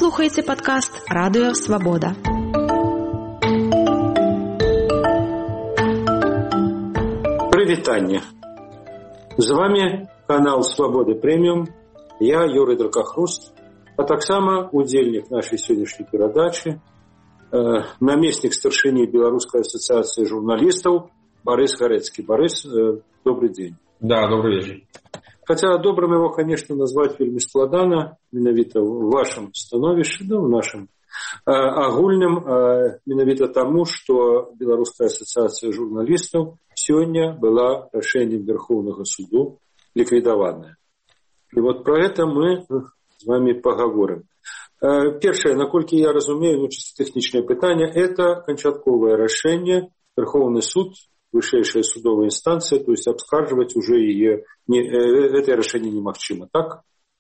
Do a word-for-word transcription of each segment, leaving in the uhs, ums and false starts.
слухаеце падкаст Радыё Свабода. Прывітанне. З вами канал Свабоды Прэміум. Я Юрый Дракахруст, а таксама удзельнік нашай сённяшняй перадачы, э, намеснік старшыні Беларускай асацыяцыі журналістаў Борис Гарэцкі. Борис, э, добрый день. Да, добрый вечер. Хотя добрым его, конечно, назвать вельмі складана, менавіта в вашем становішчы, да, в нашем э, агульным, э, менавіта таму, што Беларуская асацыяцыя журналістаў сёння была рашэннем Верховнага суду ліквідаваная. И вот про это мы с вами поговорим. Э, першае, наколькі я разумею, ну, чисто тэхнічнае пытанне, это канчатковае рашэнне, Верховный суд, высшая судовая инстанция, то есть обскарживать уже ее, не, э, это решение немагчыма, так?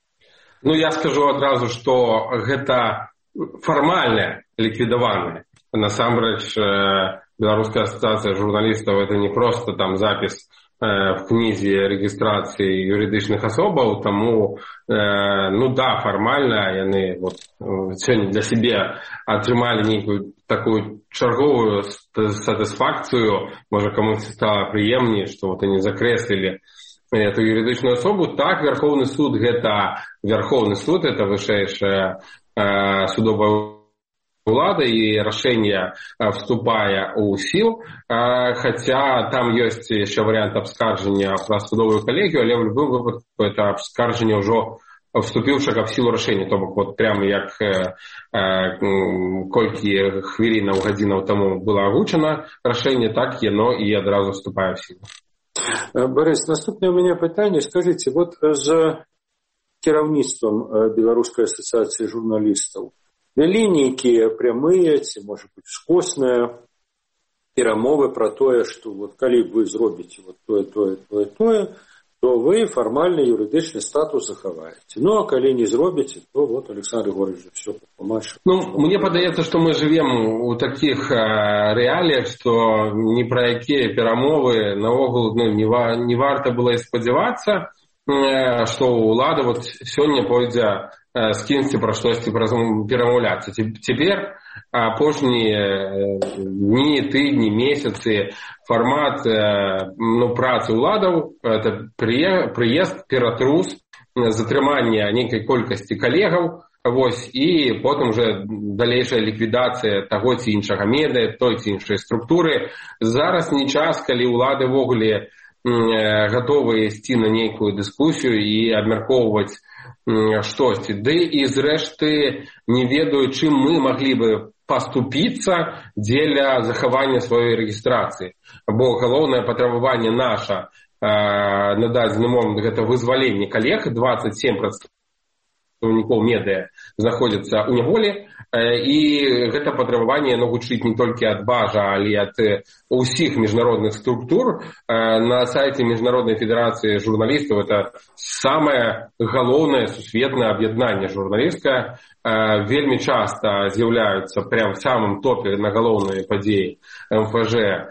Ну, я скажу одразу, что это формально ликвидованное. Насамрэч, э, Белорусская ассоциация журналистов это не просто там запись э, в книзе регистрации юридичных особаў, тому, э, ну да, формально яны вот сегодня для себя атрымалі некую такую чарговую сатысфакцию, может, кому-то стало приемнее, что вот они закреслили эту юридичную особу. Так, Верховный суд, это Верховный суд, это высшая э, судовая улада, и решение э, вступая у сил, э, хотя там есть еще вариант обскаржения про судовую коллегию, але в любом выпадку это обскаржение уже вступившего в силу рашення. То бок, от прямо як е, е, колькі хвилинаў, гадзінаў таму было агучана рашэнне, так яно і адразу вступае в силу. Борис, наступное у меня пытанне. Скажите, вот за кіраўніцтвам Беларускай асацыяцыі журналістаў вялі нейкія прямыя ці, может быть, скосныя перамовы про тое, што вот калі вы зробіце вот тое, тое, тое, тое, то вы формально юридичный статус захаваете. Ну, а коли не зробите, то вот Александр Григорьевич все помашет. Ну, мне подается, что мы живем у таких э, реалиях, что ни про якія перамовы наогул ну, не, ва, не варто было и спадзявацца, э, что улада вот сегодня пойдзе э, с кімсьці про штосьці перамаўляцца. Теперь апошнія дні, тыдні, месяцы формат ну, працы уладаў это прыезд, ператрус, затрыманне нейкай колькасці калегаў, вось, і потым уже далейшая ліквідацыя таго ці іншага медыа, той ці іншай структуры. Зараз не час, калі улады ввогуле гатовы ісці на нейкую дыскусію і абмяркоўваць штосьці. Ды і зрэшты не ведаю, чым мы маглі бы паступіцца дзеля захавання сваёй рэгістрацыі. Бо галоўнае патрабаванне наша э, на дадзены момант гэта вызваленне калег, двадцать семь прадстаўнікоў медыа знаходзяцца ў няволі, э, і гэта патрабаванне яно гучыць не толькі ад бажа, але ад усіх міжнародных структур. Э, на сайце Міжнароднай федэрацыі журналістаў это самае галоўнае сусветнае аб'яднанне журналісцкае. Э, вельмі часта з'яўляюцца прям в самом топе на галоўныя падзеі эм эф жэ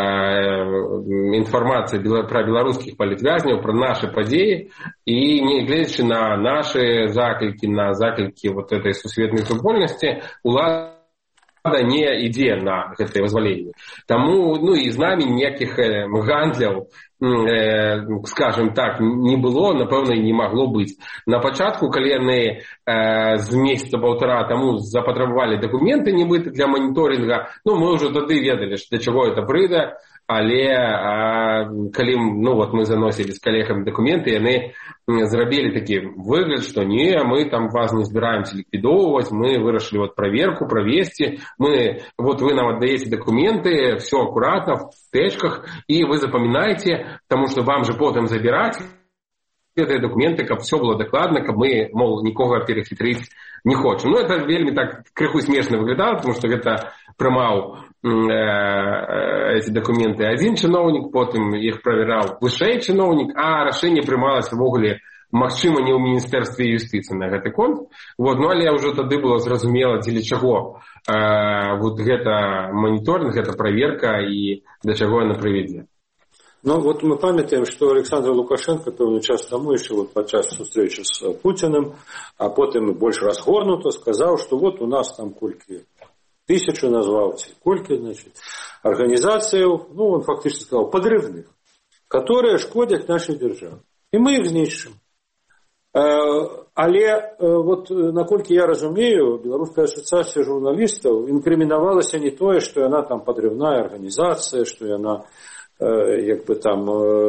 информация про белорусских политвязняў, про наши падзеі, и не глядячи на наши заклики, на заклики вот этой сусветной футбольности, улада не ідзе на гэтае вызваленне. Таму, ну і з намі ніякіх э, гандляў, э, скажем так, не было, напэўна, і не магло быць. На пачатку, калі яны э, з месяца паўтара таму запатрабавалі дакументы нібыта для маніторинга, ну мы ўжо тады ведалі, для чаго это прыйдзе, але э, калі ну, вот мы заносілі з калегамі дакументы, яны зрабілі такі выгляд, што не, мы там вас не збіраемся ліквідоўваць, мы вырашылі вот проверку провести, мы, вот вы нам отдаете документы, все аккуратно, в течках, и вы запоминаете, потому что вам же потом забирать эти документы, каб все было докладно, каб мы, мол, нікога перехитрить не хочем. Ну, это вельмі так крыху смешно выглядало, потому что это прымаў э, эти документы один чиновник, потом их проверял высший чиновник, а рашэнне прымалось ввогуле магчыма не ў міністэрстве юстыцыі на гэты конт. Вот, ну, але ўжо тады было зразумела, дзеля чаго э, вот гэта моніторинг, гэта проверка і да чаго яна прывядзе. Ну, вот мы памятаем, что Александр Лукашенко, певний час тому, ще вот подчас зустрічі з Путіним, а потім більш розгорнуто сказав, що вот у нас там кольки тисячу назвав, ці кольки, значить, організацій, ну, он фактично сказав, подрывных, которые шкодять нашій державі. І ми їх знищимо. Але, вот, наколькі я разумею, Беларуская асоцыяцыя журналістаў інкрымінавалася не тое, што яна там подрывная арганізацыя, што яна як бы там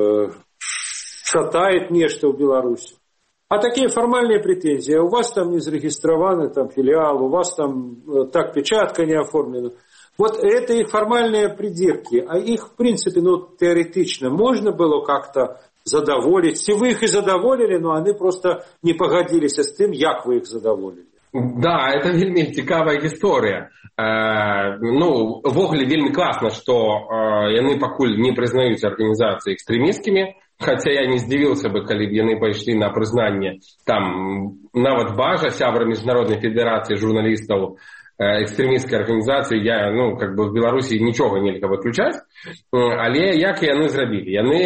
шатает нечто в Беларуси. А такие формальные претензии. У вас там не зарегистрированы там филиал, у вас там так печатка не оформлена. Вот это их формальные придирки. А их, в принципе, ну, теоретично можно было как-то задоволить. Все вы их и задоволили, но они просто не погодились с тем, як вы их задоволили. Да, это вельмі цікавая гісторыя. Э, ну, ввогуле вельмі класна, што э, яны пакуль не прызнаюць арганізацыі экстрэмісцкімі, хаця я не здзівіўся бы, калі б яны пайшлі на прызнанне там нават Бажа, сябра міжнароднай федэрацыі журналістаў э, экстрэмісцкай арганізацыі, я, ну, как бы в Беларусі нічога нельга выключаць, але як яны зрабілі? Яны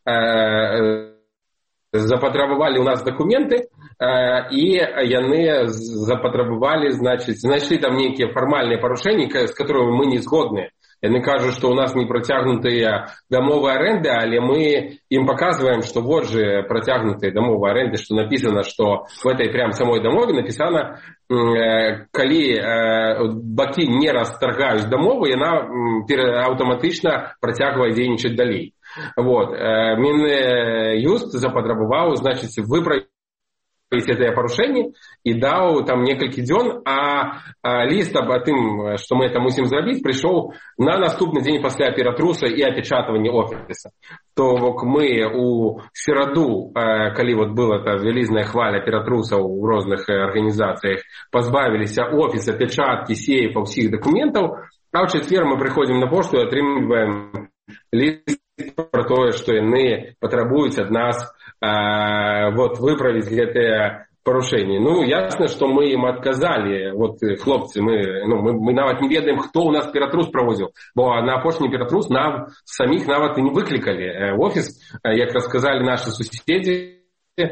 э, запатрабавалі ў нас дакументы, і яны запатрабавалі, значыць, знайшлі там нейкія фармальныя парушэнні, з которыми мы не згодны. Яны кажуць, што ў нас не працягнутыя дамовы арэнды, але мы ім паказваем, што вот же працягнутыя дамовы арэнды, што напісана, што в этой прям самой дамове напісана, калі бакі не расторгаюць дамову, яна аўтаматычна працягвае дзейнічаць далей. Вот. Мін'юст запатрабаваў, значыць, выправіць гэтыя парушэнні і даў там некалькі дзён, а, а ліст аб тым, што мы это мусім зрабіць, прыйшоў на наступны дзень пасля ператруса і апечатавання офіса. То бок мы у сераду, калі вот была та вялізная хваля ператрусаў у розных арганізацыях, пазбавіліся офіса, печаткі, сейфа, ўсіх дакументаў, а ў чацвер мы прыходзім на пошту і атрымліваем ліст про тое, што яны патрабуюць ад нас э, вот, выправіць гэтыя парушэнні. Ну, ясна, што мы ім адказалі. Вот, хлопцы, мы, ну, мы, мы нават не ведаем, хто ў нас ператрус праводзіў, бо на апошні ператрус нам саміх нават і не выклікалі в офіс, як расказалі нашы суседзі. Э,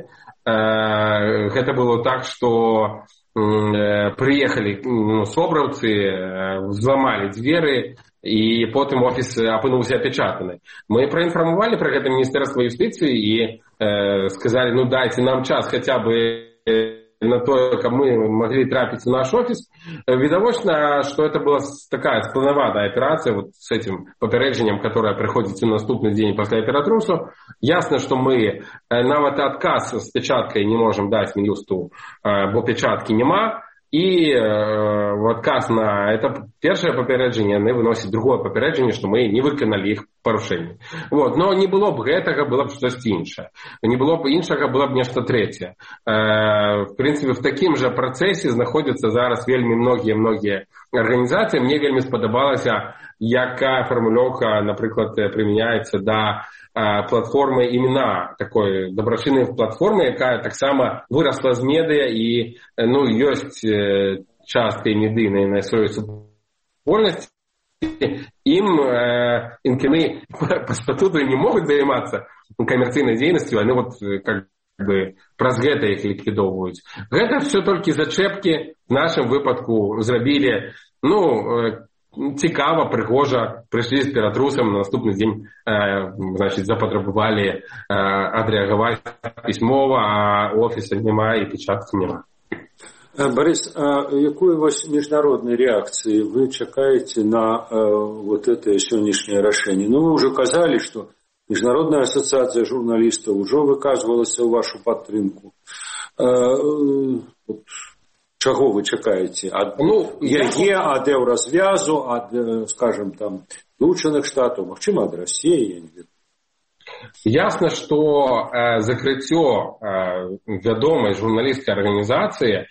гэта было так, што э, прыехалі ну, собраўцы, э, зламалі дзверы, і потым офіс апынуўся апечатаны. Мы праінфармавалі пра гэта міністэрства юстыцыі і э, сказалі, ну дайце нам час хаця бы на то, каб мы маглі трапіць у наш офіс. Відавочна, што это была такая спланаваная аперацыя вот с этим папярэджаннем, которое прыходзіць у наступны дзень пасля ператрусу. Ясна, што мы нават адказ з печаткай не можам даць мін'юсту, бо печаткі няма. І э, в адказ на это першае папярэджанне яны выносяць другое папярэджанне, што мы не выканалі іх парушэнні. Вот. Но не было б гэтага, было б штосьці іншае. Не было б іншага, было б нешта трэцяе. Э, в прынцыпе, в такім жа працэсе знаходзяцца зараз вельмі многія-многія арганізацыі. Мне вельмі спадабалася, якая фармулёўка, напрыклад, прымяняецца да платформы імена, такой дабрачыннай платформы, якая таксама вырасла з медыя і ну, ёсць часткай медыйнай на сваёй супольнасці. Ім э, інкіны па статуту не могуць займацца камерцыйнай дзейнасцю, яны вот как бы праз гэта іх ліквідоўваюць. Гэта все толькі зачэпкі в нашым выпадку зрабілі, ну, цікава, прыгожа, прыйшлі з ператрусам, на наступны дзень э, значит, запатрабавалі э, адрэагаваць пісьмова, а офіса няма і печаткі няма. Борис, а якой вось міжнароднай рэакцыі вы чакаеце на э, вот это сённяшняе рашэнне? Ну, вы ўжо казалі, што Міжнародная асацыяцыя журналістаў ўжо выказвалася ў вашу падтрымку. Э, э, вот, чаго вы чакаеце? Ад ну, яе, ад еўразвязу, ад, скажем, там, Злучаных Штатаў, магчыма, ад Расіі, я не ведаю. Ясна, што э, закрыццё э, вядомай журналісцкай арганізацыі э,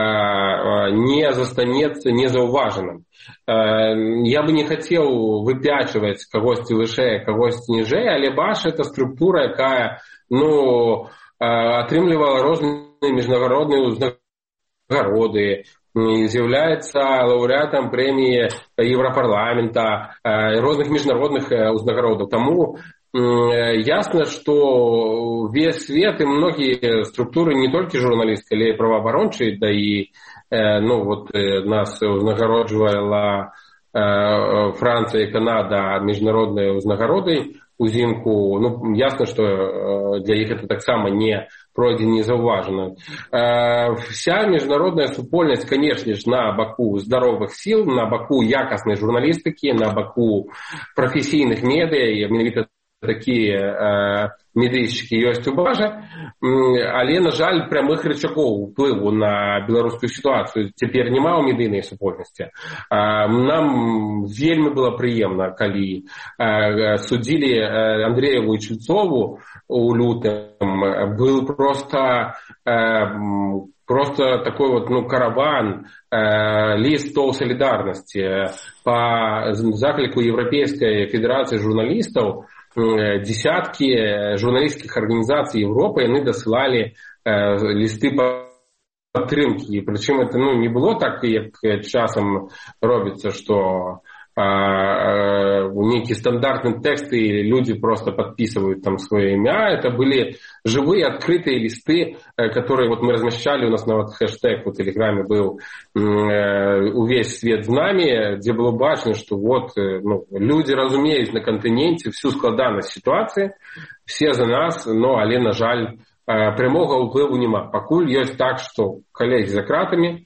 не застанецца незаўважаным. Э, я бы не хацеў выпячваць кагосьці вышэй, кагосьці ніжэй, але Баш — это структура, якая ну, э, атрымлівала розныя міжнародныя узнагароды, з'яўляецца лаўрэатам прэміі Еўрапарламента, розных міжнародных узнагародаў. Таму ясно, что весь свет и многие структуры, не только журналистские, але и правоабарончыя, да и ну, вот, нас узнагароджвала Франция и Канада международной узнагародой узимку. Ну, ясно, что для них это так само не пройдзе не заўважана. Вся международная супольнасць, конечно же, на баку здоровых сил, на баку якаснай журналістыкі, на баку прафесійных медыа, і менавіта такія э, медыйшчыкі ёсць у Бажа, але, на жаль, прямых рычагоў уплыву на беларускую сітуацыю цяпер няма ў медыйнай супольнасці. Э, нам вельмі было прыемна, калі э, судзілі э, Андрееву і Чульцову у лютым. Был просто э, просто такой вот, ну, караван, э, листов солидарности по заклику Европейской Федерации журналистов. Десятки журналистских организаций Европы, они досылали э, листы подтримки. Причем это, ну, не было так, как часом робится, что э, э, некие стандартные тексты, и люди просто подписывают там свое имя. Это были живые, открытые листы, э, которые вот мы размещали, у нас на вот хэштег в Телеграме был э, «Увесь свет з нами», где было бачно, что вот э, ну, люди разумеют на континенте всю складанность ситуации, все за нас, но, але, на жаль, э, прямого уплыву нема. Пакуль ёсць так, что коллеги за кратами,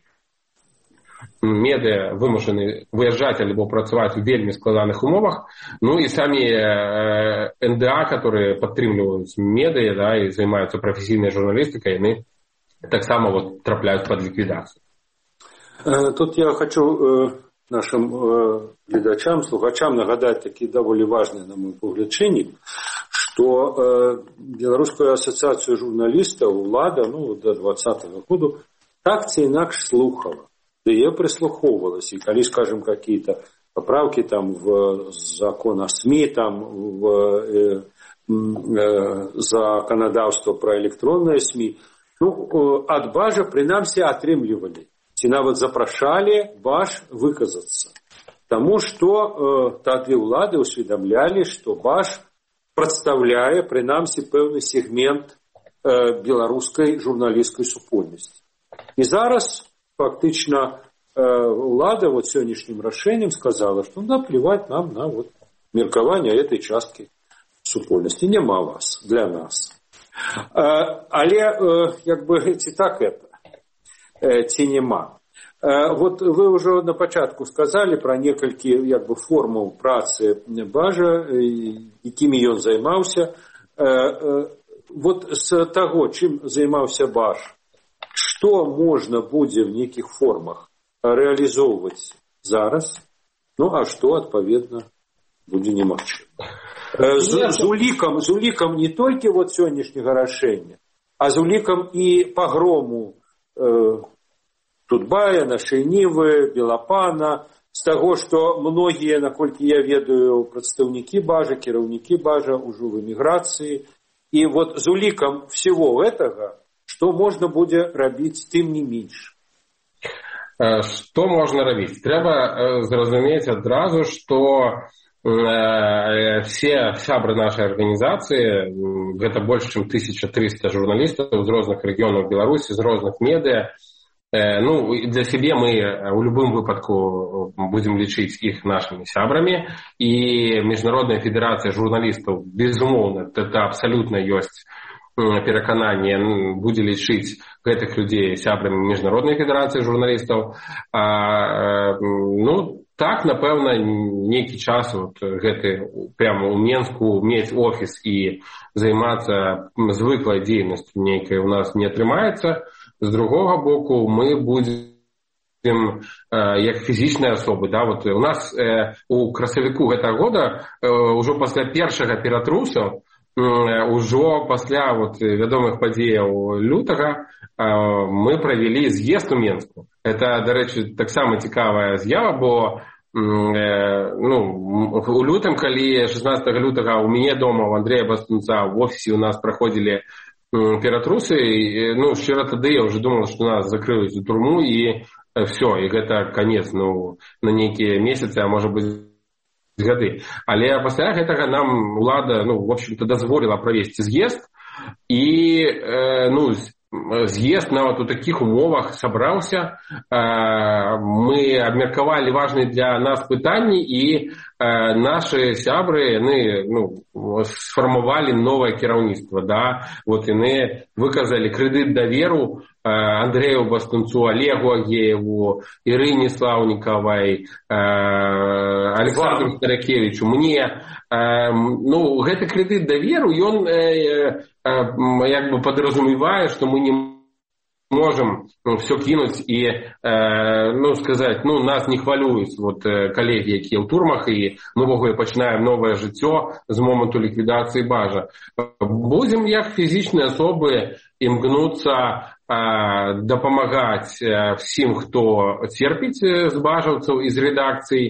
медыа вымушаны выязджаць альбо працаваць у вельмі складаных умовах, ну і самі э, эн дэ а, которые падтрымліваюць медыа, да, і займаюцца прафесійнай журналістыкай, яны таксама вот трапляюць пад ліквідацыю. Тут я хочу э, нашим э, гледачам, слухачам нагадать такие довольно важные, на мой погляд, чыннік, что э, Беларускую ассоциацию журналистов улада, ну, до двадцатого года так ці інакш слухала. Да я прислуховывалась, и коли, скажем, какие-то поправки там в закон о СМИ, там в э, э, законодавство про электронные СМИ, ну, э, от Бажа, принамсі, атрымлівалі. Ці нават запрашалі Баж выказацца. Тому что э, тады ўлады усведомляли, что Баж представляе, принамсі, пэўны сегмент э, беларускай журналістскай супольнасці. И зараз фактично влада вот сегодняшним решением сказала, что надо плевать нам на вот меркование этой частки супольности. Нема вас для нас. Але как бы ці так это, ці нема. Вот вы уже на початку сказали про некалькі как бы формул працы Бажа, якімі ён займаўся. Вот с того, чым займаўся Баж, что можно будет в неких формах реализовывать зараз, ну а что, отповедно, будет немагчыма. З, з, улікам, з улікам не только вот сегодняшнего решения, а з улікам и погрому э, Тутбая, нашей Нивы, Белопана, с того, что многие, наколькі я ведаю, представники Бажа, кіраўнікі Бажа уже в эмиграции, и вот з улікам всего этого, что можно будет рабіць тым не меньше? Что можно рабіць? Трэба зразумець адразу, что э, все сябры нашей организации, гэта больше, чем тысяча триста журналистов из разных регионов Беларуси, из разных медиа. Э, ну, для себе мы в любом выпадку будем лічыць их нашими сябрами. И Международная федерация журналистов, безумоўно, это абсолютно есть перакананне, будзе лічыць гэтых людзей сябрамі Міжнароднай федэрацыі журналістаў. А, ну, так, напэўна, нейкі час вот, гэты прямо ў Менску мець офіс і займацца звыклай дзейнасцю нейкай у нас не атрымаецца. З другога боку, мы будзем як фізічныя асобы. Да, вот у нас э, у красавіку гэтага года э, ўжо пасля першага ператрусу, ўжо пасля вот, вядомых падзеяў лютага мы правялі з'езд у Менску. Это, дарэчы, таксама цікавая з'ява, бо ну, у лютым, калі шаснаццатага лютага у мяне дома, у Андрея Бастунца, в офісе у нас праходзілі ператрусы, ну, шчыра тады я ўжо думал, што нас закрыюць у турму, і все, і гэта канец, ну, на нейкія месяцы, а можа быць гады. Але пасля гэтага нам улада, ну, в общем-то, дазволіла правесці з'езд, і, э, ну, з'езд нават у такіх умовах сабраўся. Э, мы абмеркавалі важныя для нас пытанні, і э, нашы сябры, яны, ну, сфармавалі новае кіраўніцтва, да? Вот яны выказалі крэдыт даверу Андрею Бастунцу, Олегу Агееву, Ирыне Слаўнікавай, Александру Старакевичу, мне. Ну, гэты крэдыт даверу, ён як бы падразумевае, што мы не можем все кинуть и, ну, сказать, ну, нас не хвалююць вот коллеги, якія ў турмах, і мы ввогуле пачынаем новае жыццё з моманту ліквідацыі Бажа. Будзем як фізічныя асобы імкнуцца дапамагаць всім, хто церпіць з бажаўцаў і з рэдакцый.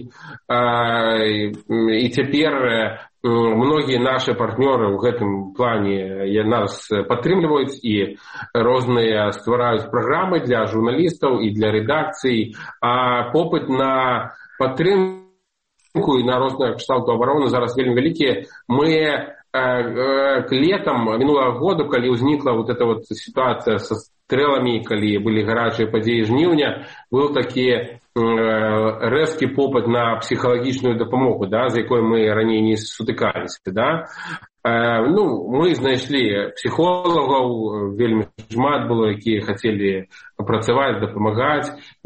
І цяпер многія нашы партнёры ў гэтым плане нас падтрымліваюць і розныя ствараюць праграмы для журналістаў і для рэдакцый. А попыт на падтрымку і на розныя кшталту абароны зараз вельмі вялікі. Мы к летам мінулага году, калі ўзнікла вот эта вот ситуация со стрэлами, калі былі гарачыя падзеі жніўня, быў такі рэзкі попыт на псіхалагічную дапамогу, да, з якой мы раней не сутыкаліся. Да? Ну, мы знайшлі псіхолагаў, вельмі шмат было, якія хацелі працаваць, дапамагаць.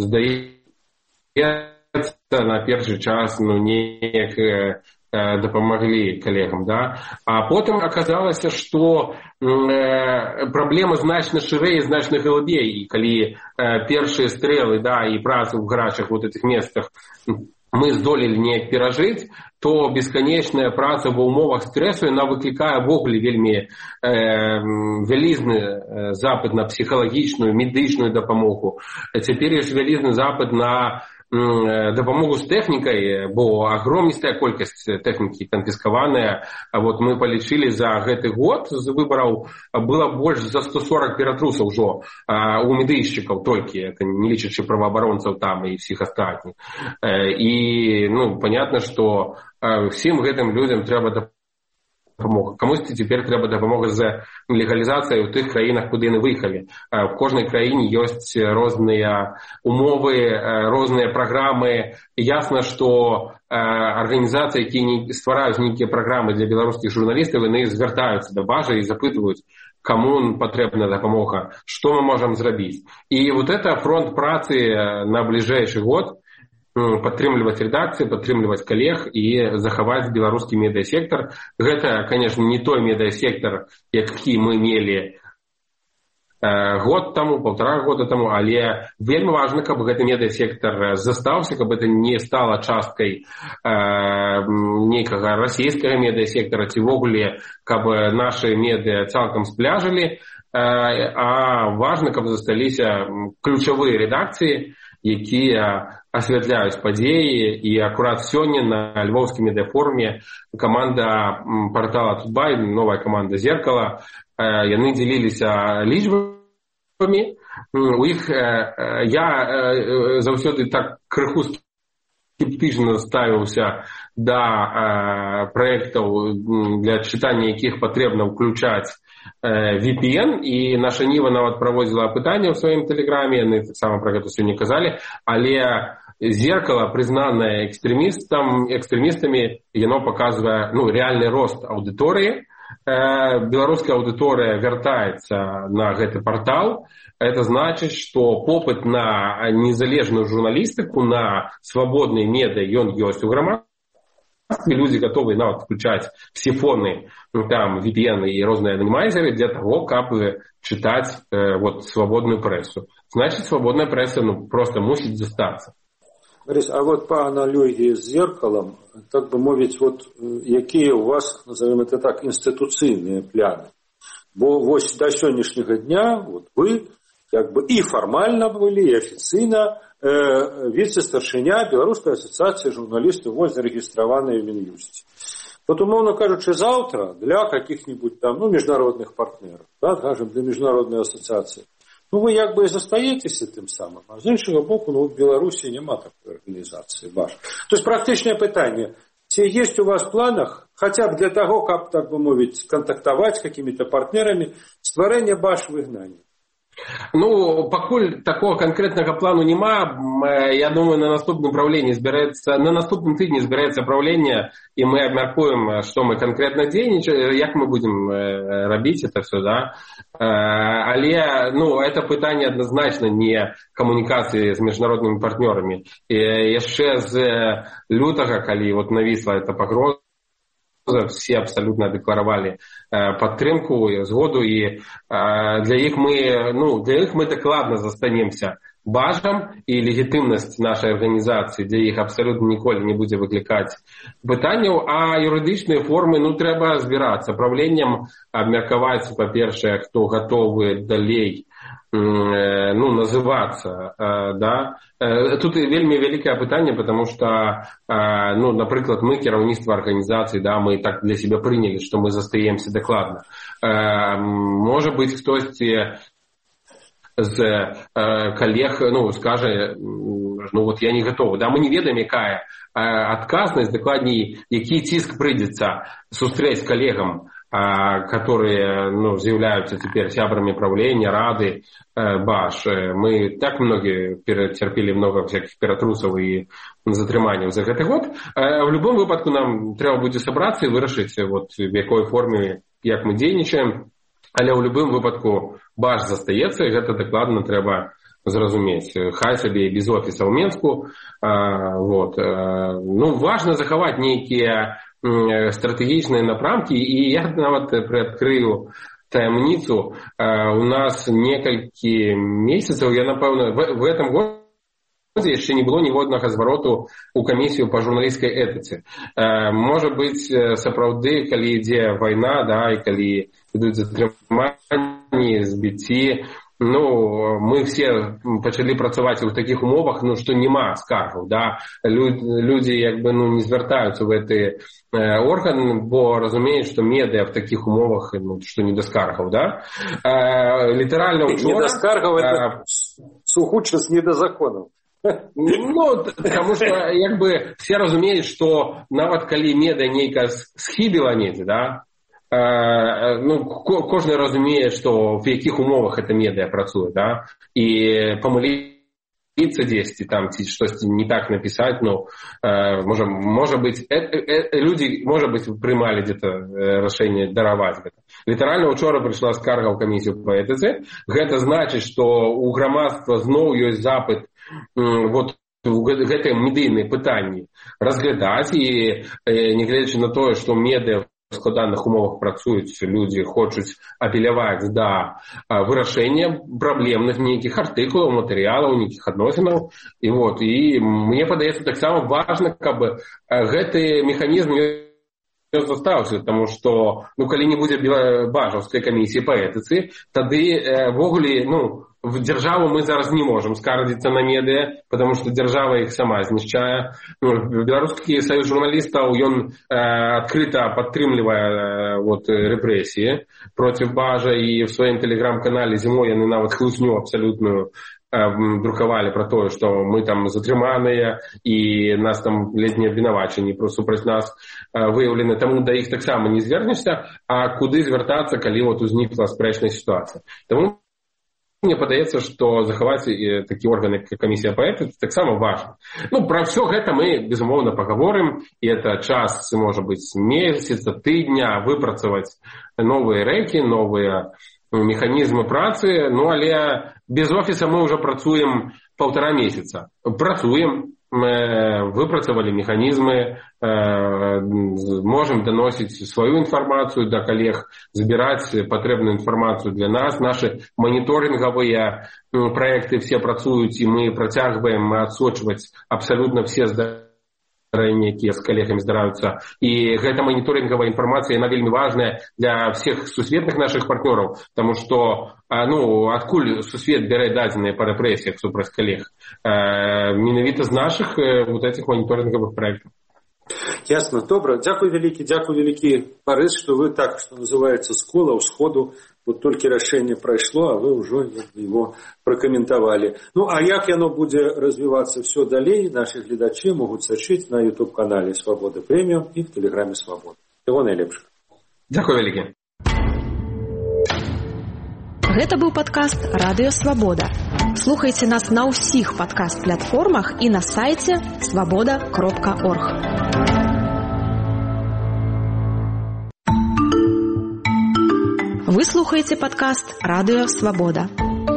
Здаецца, на першы час, ну, неяк дапамаглі калегам, да? А потым аказалася, што э, праблема значна шырэй, значна глыбей. І калі э, першыя стрэлы, да, і працу в гарачых вот этих местах мы здолелі неяк перажыць, то бесканечная праца ва ўмовах стрэсу, яна выклікае ввогуле вельмі э, вялізны запыт на псіхалагічную, медычную дапамогу. Цяпер ёсць вялізны запыт на дапамогу з тэхнікай, бо агромністая колькасць тэхнікі канфіскаваная. Вот мы палічылі за гэты год з выбараў было больш за сто сорок ператрусаў ўжо у медыйшчыкаў толькі, это не лічачы праваабаронцаў там і всіх астатніх. І, ну, понятно, што всім гэтым людзям трэба дапамога. Камусьці цяпер трэба дапамога з легалізацыяй у тых краінах, куды яны выехалі. В кожнай краіне ёсць розныя умовы, розныя праграмы. Ясна, што арганізацыі, якія ствараюць нейкія праграмы для беларускіх журналістаў, яны звяртаюцца да Бажа і запытваюць, каму патрэбна дапамога, што мы можам зрабіць. І вот это фронт працы на бліжэйшы год. Падтрымліваць рэдакцыі, падтрымліваць калег і захаваць беларускі медыасектар. Гэта, конечно, не той медыасектар, які мы мелі э, год таму, полтора года таму, але вельмі важна, каб гэты медыасектар застаўся, каб это не стала часткай э, нейкага расійскага медыасектара, ці ввогуле, каб нашы медыа цалкам спляжылі, э, а важна, каб засталіся ключавыя рэдакцыі, якія асвятляюць падзеі. І акурат сёння на львоўскім медыафоруме каманда партала Тутбай, новая каманда Зеркала, яны дзеліліся лічбамі. У іх я заўсёды так крыху скептычна ставіўся да праектаў, для чытання якіх патрэбна ўключаць ви пі эн, і наша Ніва нават праводзіла апытанне ў сваім тэлеграме, яны таксама пра гэта сёння казалі, але Зеркало, прызнанае экстрэмістам, экстрэмістамі, яно паказвае, ну, реальны рост аўдыторыі. Беларуская аўдыторыя вяртаецца на гэты партал. Это значыць, што попыт на незалежную журналістыку, на свабодныя медыа, ён ёсць у грамадстве. Люди готовы нават включать сифоны, ну, там, ви пі эн и разные анонимайзеры для того, как читать э, вот, свободную прессу. Значит, свободная пресса, ну, просто мусить застаться. Борис, а вот по аналогии с Зеркалом, так бы мовить, вот, какие у вас, назовем это так, институцийные пляны? Бо вот до сегодняшнего дня вот вы как бы и формально были, и официально э, вице-старшыня Белорусской ассоциации журналистов вот зарегистрированные в Минюсте. Вот, умовно кажучи, завтра для каких-нибудь там, ну, международных партнеров, да, скажем, для международной ассоциации, ну, вы как бы и застаетеся тем самым, а з іншого боку, ну, в Беларусі нема такої організації вашої. Тобто, практичне питання, ці ёсць у вас в планах, хаця б для таго, каб, так бы мовіць, скантактаваць з какімі-то партнерамі, стварэнне баш выгнання? Ну, пакуль такого конкретного плану нема. Я думаю, на наступным правлении збираецца, на наступным тыдні збираецца правление, и мы абмяркуем, что мы конкретно дзейнічаем, як мы будем рабіць это все, да. Але, ну, это пытанне однозначно не коммуникации с международными партнерами. И яшчэ з лютага, калі вот навісла эта пагроза, все абсолютно декларовали э, подтрымку, згоду, и э, для іх мы, ну, для іх мы докладно застанемся бажам, и легитимность нашей организации для іх абсолютно ніколі не буде выкликать пытанняў, а юридичные формы, ну, трэба збирацца правленнем, абмеркаваць, по-першае, хто готовы далей, ну, называться, да. Тут вельмі вялікае пытанне, потому что, ну, напрыклад, мы, кіраўніцтва организации, да, мы так для себя приняли, что мы застаемся докладно. Может быть, хтосьці з коллег, ну, скажа, ну, вот я не готовы, да, мы не ведаем, якая адказнасць, дакладней, які ціск прыйдзецца сустрэць коллегам, которые, ну, з'яўляюцца теперь сябрамі правления, рады, баш. Мы так многие перацярпелі много всяких ператрусаў и затрыманняў за гэты год. В любом выпадку нам трэба будзе сабрацца и вырашыць, вот, в якой форме, як мы дзейнічаем. Але ў любым выпадку баш застаецца, і гэта дакладна трэба зразумець. Хай сабе і без офіса ў Менску. А, вот. А, ну, важна захаваць нейкія стратэгічныя напрамкі, і я нават прыадкрыю таямніцу. А, у нас некалькі месяцаў, я напэўна, в, в этом годзе яшчэ не было ніводнага звароту ў камісію па журналісцкай этыцы. А, можа быць, сапраўды, калі ідзе вайна, да, і калі ідуць затрыманні, збіцці, ну, мы все пачалі працаваць у такіх умовах, ну, што няма скаргаў, да. Людзі, як бы, ну, не звяртаюцца в гэты э, орган, бо разумеюць, што медыа в такіх умовах, ну, што не да скаргаў, да. Э, літаральна учора... Не да скаргаў, это сугучнасць не да законаў. Ну, потому что, як бы, все разумеюць, што нават калі медыа нейка схібіла недзе, да, Uh, ну, кожны разумее, што в якіх умовах это медыа працуе, да, і памыліцца дзесьці там, ці штосьці не так напісаць, ну, uh, можа, можа быць, э, э, людзі, можа быць, прымалі где-то э, рашэнне дараваць гэта. Літаральна учора прыйшла скарга ў камісію па этыцы, гэта значыць, што у грамадства зноў ёсць запыт, м, вот, гэтыя медыйныя пытанні разглядаць, і э, нягледзячы на тое, што медыа в складаных умовах працуюць, людзі хочуць апеляваць да вырашэння праблемных нейкіх артыкулаў, матэрыялаў, нейкіх адносінаў. І вот, і мне падаецца таксама важна, каб гэты механізм застаўся, потому што, ну, калі не будзе бажаўскай камісіі па этыцы, тады ввогуле, ну, в державу мы зараз не можем скардзіцца на медыа, потому что держава их сама знішчае. Ну, Беларускі саюз журналістаў, ён э, адкрыта падтрымлівае э, вот, рэпрэсіі проціў бажа, і в сваім тэлеграм-канале зімой яны нават хлусню абсалютную э, друкавалі про тое, што мы там затрыманыя і нас там ледзь не абвінавачанні супраць нас э, выяўлены. Таму да іх таксама не звернешся, а куды звяртацца, калі вот узнікла спрэчная сітуацыя. Таму мне падаецца, што захаваць такі орган, як камісія па этыцы, таксама важна. Ну, пра ўсё гэта мы, безумоўна, пагаворым, і это час, можа быць, месяца, тыдня, выпрацаваць новыя рэкі, новыя механізмы працы, ну, але без офіса мы ўжо працуем паўтара месяца. Працуем, выпрацавалі механізмы, можем даносіць сваю інфармацыю да калег, збіраць патрэбную інфармацыю для нас. Нашы маніторынгавыя праекты все працуюць, і мы працягваем адсочваць абсалютна все здарэнні, якія з калегамі здараюцца. І гэта маніторынгавая інфармацыя, яна вельмі важная для всех сусветных наших партнёраў, потому что, ну, адкуль сусвет бярэ дадзеныя па рэпрэсіях супраць калег? Менавіта з наших вот этих моніторынгавых проектов. Ясно, добра. Дзякуй вялікі, дзякуй вялікі, Барыс, што вы так, што называецца, з кола ўсходу, вот толькі рашэнне прайшло, а вы ўжо его пракаментавалі. Ну, а як яно будзе развівацца ўсё далей, нашы гледачы могуць сачыць на ютуб-канале «Свабода Прэміум» і в тэлеграме «Свабода». Всего найлепшага. Дзякуй вялікі. Гэта быў падкаст «Радыё Свабода». Слухайце нас на ўсіх падкаст-платформах і на сайце свабода кропка орг. Вы слухаеце падкаст «Радыё Свабода».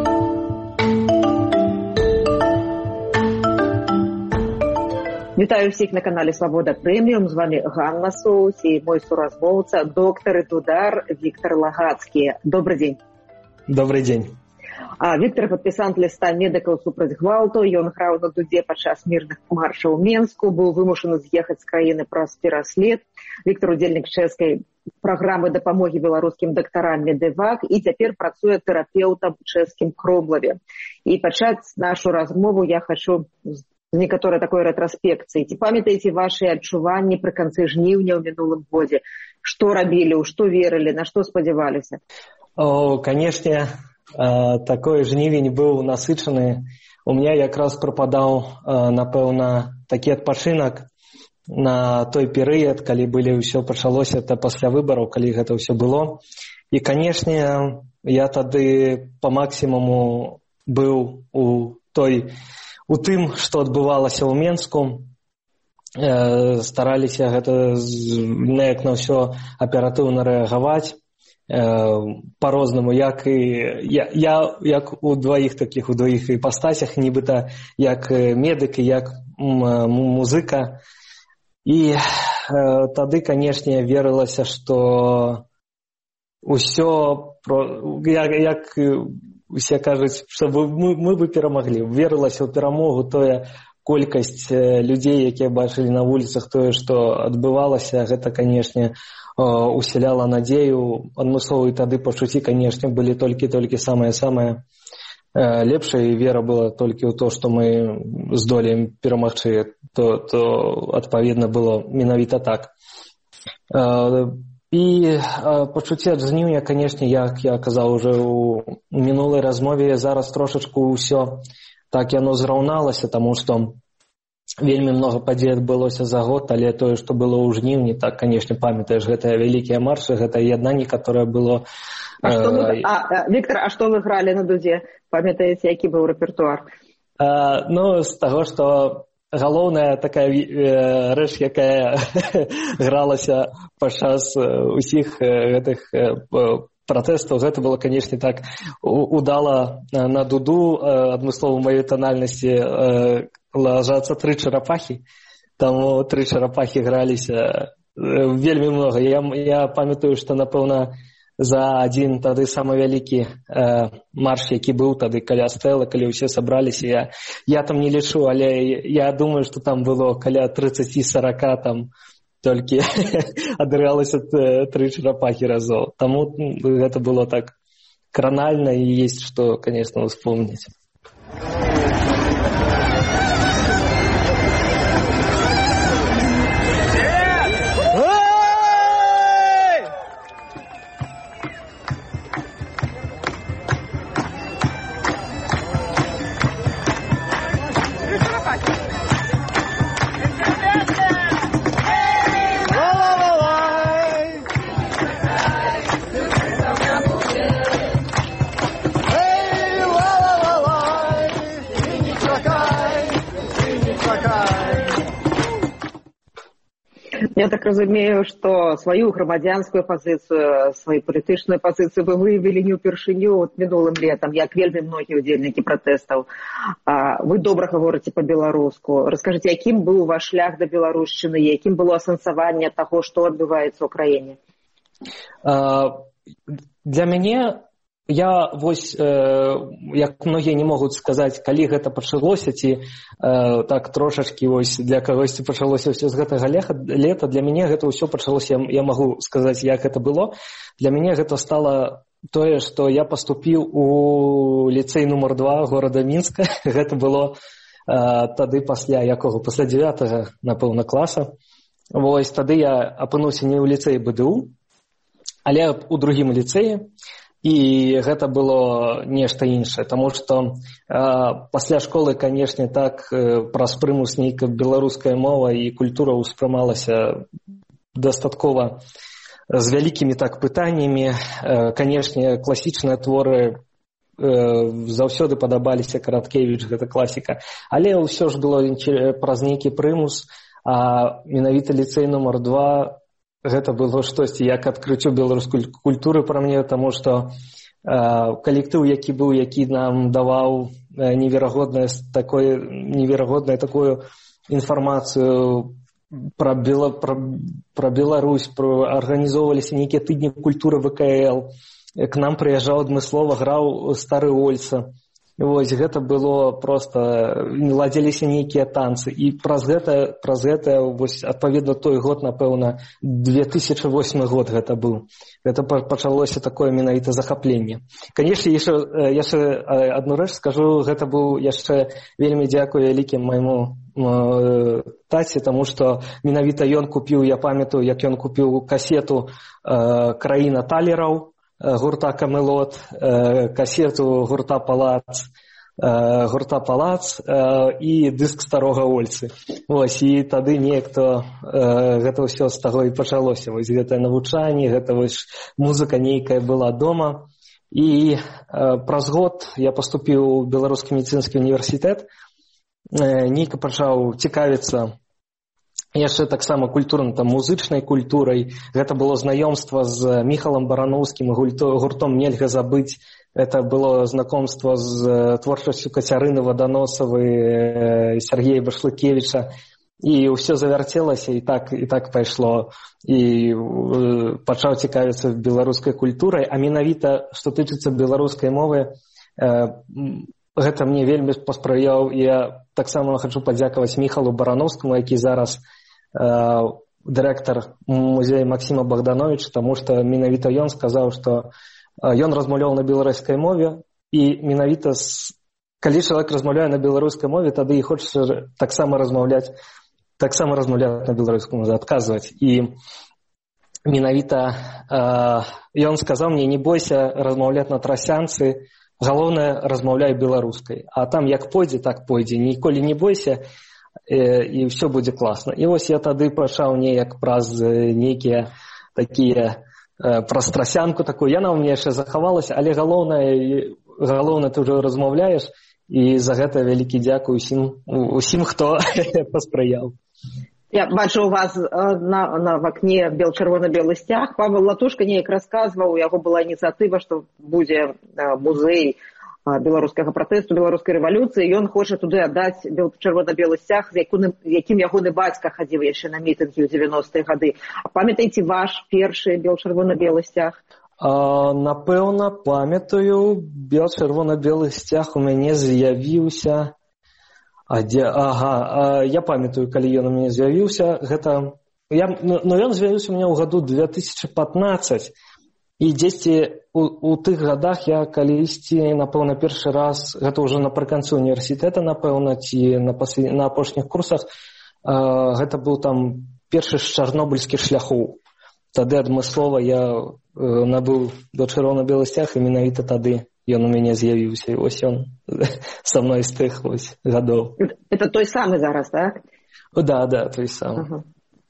Вітаю всіх на канале «Свабода Прэміум». З вами Ганна Соус і мой суразмоўца, доктор Тудар Віктор Лагацкі. Добрый день. Добрый день. А, Віктор падпісант ліста медыкаў супраць гвалту. Ён граў на дудзе падчас мірных маршаў у Менску, быў вымушаны з'ехаць з краіны праз пераслед. Віктор удзельнік чэшскай праграмы дапамогі беларускім дактарам «Медэвак» і цяпер працуе тэрапеўтам у чэшскім Кроблаве. І пачаць нашу размову я хочу з некаторай такой рэтраспекцыі. Ці памятаеце вашы адчуванні пры канцы жніўня ў мінулым годзе? Што рабілі, у што верылі, на што спадзяваліся? О, канешне, такой жнівень быў насычаны. У меня якраз прападаў, напэўна, такі адпачынак на той перыяд, калі былі ўсё пачалося, это пасля выбараў, калі гэта ўсё было. І, канешне, я тады па максімуму быў у той у тым, што адбывалася ў Менску. Э, стараліся гэта неяк на ўсё аператыўна рэагаваць. По-рознаму, як і я, я як у дваіх такіх у дваіх іпастасях, нібыта як медык і як музыка. І э, тады, канешне, верылася, што ўсё про, як, як усе кажуць, што мы, мы бы перамаглі. Верылася ў перамогу тое колькасць людзей, якія бачылі на вуліцах тое, што адбывалася, гэта, канешне, усяляла надзею. Адмысловыя тады пачуцці, канешне, былі толькі-толькі самае-самае лепшае, і вера была толькі ў то, што мы здолеем перамагчы, то, то адпаведна было менавіта так. І пачуцці ад жніўня, канешне, як я казаў уже ў мінулай размове, зараз трошачку ўсё так яно зраўналася, таму што вельмі много падзей адбылося за год, але тое, што было ў жніўні, так, канешне, памятаеш, гэтыя вялікія маршы, гэта яднанне, которое было... А што вы, а, Віктор, а што вы гралі на дудзе? Памятаеце, які быў рэпертуар? А, ну, з таго, што галоўная такая э, рэч, якая гралася падчас усіх гэтых э, пратэстаў, гэта было, канешне, так удала на дуду, э, адмыслова маёй танальнасці э, ложацца тры чарапахі, таму тры чарапахі граліся э, вельмі многа. Я, я памятаю, што, напэўна, за адзін тады самы вялікі э, марш, які быў тады каля стэлы, калі ўсе сабраліся, я, я там не лічу, але я думаю, што там было каля трыццаць-сорок там толькі адрыгалася тры чарапахі разоў. Таму гэта было так кранальна і есть што, конечно, успомніць. Я так разумею, што сваю грамадзянскую пазіцыю, сваю палітычную пазіцыю вы выявілі не ўпершыню от мінулым летам, як вельмі многія ўдзельнікі пратэстаў. Вы добра гаворыце па-беларуску. Раскажыце, якім быў ваш шлях да беларушчыны, якім было асэнсаванне таго, што адбываецца ў краіне? Для мяне я вось, э, як многія не могуць сказаць, калі гэта пачалося, ці э, так трошачкі вось для кагосьці пачалося ўсё з гэтага лета, для мяне гэта ўсё пачалося, я, я магу сказаць, як гэта было. Для мяне гэта стала тое, што я паступіў у ліцэй нумар два горада Мінска. Гэта было э, тады пасля якога, пасля дзевятага, напэўна, класа. Вось тады я апынуўся не ў ліцэі БДУ, але у другім ліцэі, і гэта было нешта іншае, таму што э, пасля школы, канешне, так э, праз прымус нейкая беларуская мова і культура ўспрымалася дастаткова з вялікімі так пытаннямі. Э, канешне, класічныя творы заўсёды падабаліся, Караткевіч, гэта класіка, але ўсё ж было праз нейкі прымус, а менавіта ліцэй нумар два гэта было штосьці як адкрыццё беларускай культуры пра мне, таму што калектыў, які быў, які нам даваў неверагоднае такое неверагоднае такую інфармацыю пра Бела, пра, пра Беларусь, пра арганізоўваліся нейкія тыдні культуры ВКЛ. К нам прыязджаў адмыслова, граў стары Ольца. Вось гэта было проста, ладзіліся нейкія танцы. І праз гэта, праз гэта вось, адпаведна той год, напэўна, две тысячы восьмы год гэта быў. Гэта пачалося такое менавіта захапленне. Канешне, яшчэ, яшчэ адну рэч скажу, гэта быў яшчэ вельмі дзякую вялікім майму таці, таму што менавіта ён купіў, я памятаю, як ён купіў касету э, «Краіна талераў», гурта «Камелот», касету гурта «Палац», гурта «Палац» і дыск старога Ольцы. Вось, і тады неяк то гэта ўсё з таго і пачалося. Вось гэтае навучанне, гэта вось музыка нейкая была дома. І праз год я паступіў у Беларускі медыцынскі універсітэт, нейка пачаў цікавіцца яшчэ таксама культурна, там, музычнай культурай. Гэта было знаёмства з Міхалам Барановскім, гуртом «Нельга забыць». Это было знакомство з творчасцю Кацярыны Ваданосавай, Сергея Башлыкевіча. І ўсё завярцелася, і так, і так пайшло. І пачаў цікавіцца беларускай культурай. А менавіта, што тычыцца беларускай мовы, гэта мне вельмі паспрыяў. Я таксама хочу падзякаваць Міхалу Барановскаму, які зараз дырэктар музея Максіма Богдановича, таму што менавіта ён сказаў, што ён размаўляў на беларускай мове, і менавіта з... калі чалавек размаўляе на беларускай мове, тады і хочацца таксама размаўляць таксама размаўляць на беларускай мове, адказваць. І менавіта ён сказаў мне: не бойся размаўляць на трасянцы, галоўнае, размаўляй беларускай. А там як пойдзе, так пойдзе. Ніколі не бойся, і ўсё будзе класна. І вось я тады пачаў неяк праз нейкія такія, праз трасянку такую. Яна ў мяне яшчэ захавалася, але галоўнае, галоўнае ты ўжо размаўляеш, і за гэта вялікі дзякуй усім, усім, хто паспрыяў. Я бачу у вас на, на вакне бел-чырвона-белы сцяг. Павел Латушка неяк расказваў, у яго была ініцыятыва, што будзе музей беларускага пратэсту, беларускай рэвалюцыі. Ён хоча туды аддаць бел-чырвона-белы сцяг, з якім ягоны бацька хадзіў яшчэ на мітынгі ў дзевяностыя гады. А памятаеце ваш першы бел-чырвона-белы сцяг? А, напэўна, памятаю. Бел-чырвона-белы сцяг у мяне з'явіўся... А дзе, ага, а, я памятаю, калі ён у мяне з'явіўся. Гэта, я, ну, ён з'явіўся у мяне ў году две тысячы пятнадцать. І дзесьці у, у тых гадах я калісьці, напэўна, першы раз, гэта ўжо напрыканцы універсітэта, напэўна, ці на, паслед... на апошніх курсах, а, гэта быў там першы з чарнобыльскіх шляхоў. Тады адмыслова я э, набыў до чырвона-белы сцяг, і менавіта тады ён у мяне з'явіўся, і вось ён са мной з тых вось гадоў. Это той самы зараз, так? Да, да, той самы. Ага.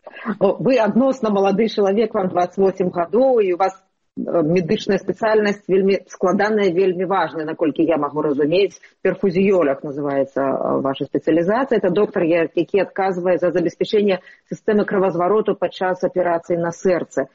Вы адносна малады чалавек, вам дваццаць восем гадоў, і у вас медычная спецыяльнасць вельмі складаная, вельмі важная, наколькі я магу разумець. Перфузіёлог называецца ваша спецыялізацыя. Это доктар, які адказвае за забеспячэнне сістэмы кровазвароту падчас аперацыі на сэрцы.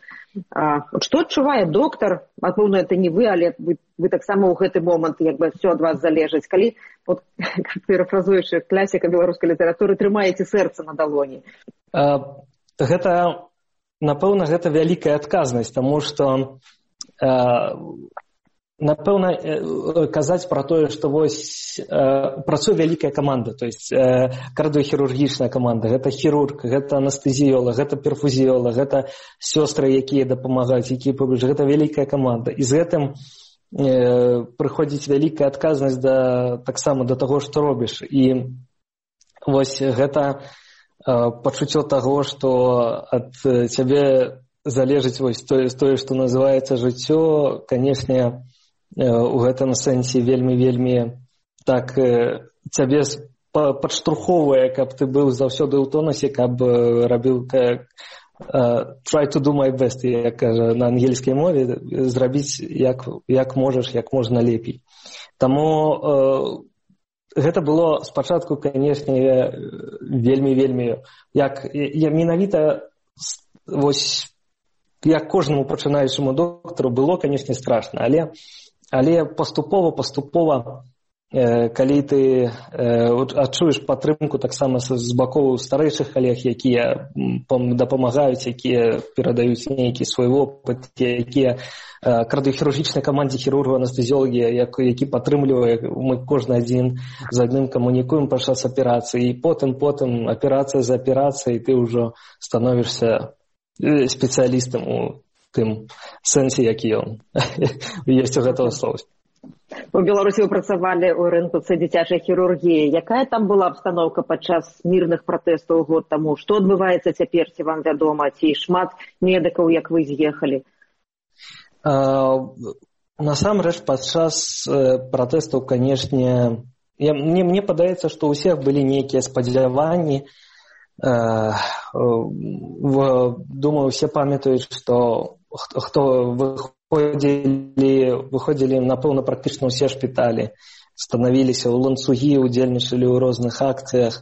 Што адчувае доктар? Напэўна, это не вы, але вы, вы таксама ў гэты момант, як бы, все ад вас залежыць. Калі, вот, парафразуючы класіка беларускай літаратуры, трымаеце сэрца на далоні? А, гэта, напэўна, гэта вялікая адказнасць, таму што напэўна, казаць пра тое, што вось працуе вялікая каманда, то есть кардыохірургічная каманда, гэта хірург, гэта анестэзіёлог, гэта перфузіёлог, гэта сёстры, якія дапамагаюць, якія пабыж, гэта вялікая каманда. І з гэтым прыходзіць вялікая адказнасць да, таксама да таго, што робіш. І вось гэта пачуццё таго, што ад цябе залежыць вось тое, тое, што называецца жыццё, канешне, у гэтым сэнсе вельмі-вельмі так цябе падштурхоўвае, каб ты быў заўсёды ў тонусе, каб рабіў Uh, try to do my best, як кажа на ангельскай мове, зрабіць як, як можаш, як можна лепей. Таму uh, гэта было спачатку, канешне, вельмі-вельмі, як я менавіта вось як кожнаму пачынаючаму доктару было, канешне, страшна, але, але паступова-паступова калі ты адчуеш падтрымку таксама з бакоў старэйшых калег, якія дапамагаюць, якія перадаюць нейкі свой опыт, якія кардыохірургічнай камандзе хірургаў, анестэзіолагі, які падтрымлівае, мы кожны адзін з адным камунікуем падчас аперацыі, і потым потым аперацыя за аперацыяй ты ўжо становішся спецыялістам у тым сэнсе, які ён ёсць у гэтага слова. У Беларусі вы працавалі ў рынку дзіцячай хірургіі. Якая там была абстаноўка падчас мірных пратэстаў год таму? Што адбываецца цяпер, ці вам вядома? Ці шмат медыкаў, як вы з'ехалі? Насамрэч, падчас пратэстаў, канешне, мне, мне падаецца, што ў усіх былі нейкія спадзяванні. Думаю, усе памятаюць, што хто выходзілі, выходзілі, напэўна, практычна ўсе шпіталі, станавіліся ў ланцугі, удзельнічалі ў розных акцыях.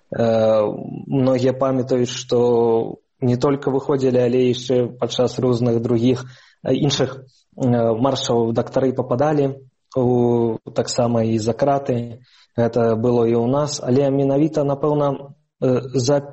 Многія памятаюць, што не толькі выходзілі, але яшчэ падчас розных другіх іншых маршаў дактары пападалі у, таксама і за краты. Гэта было і ў нас, але менавіта, напэўна, за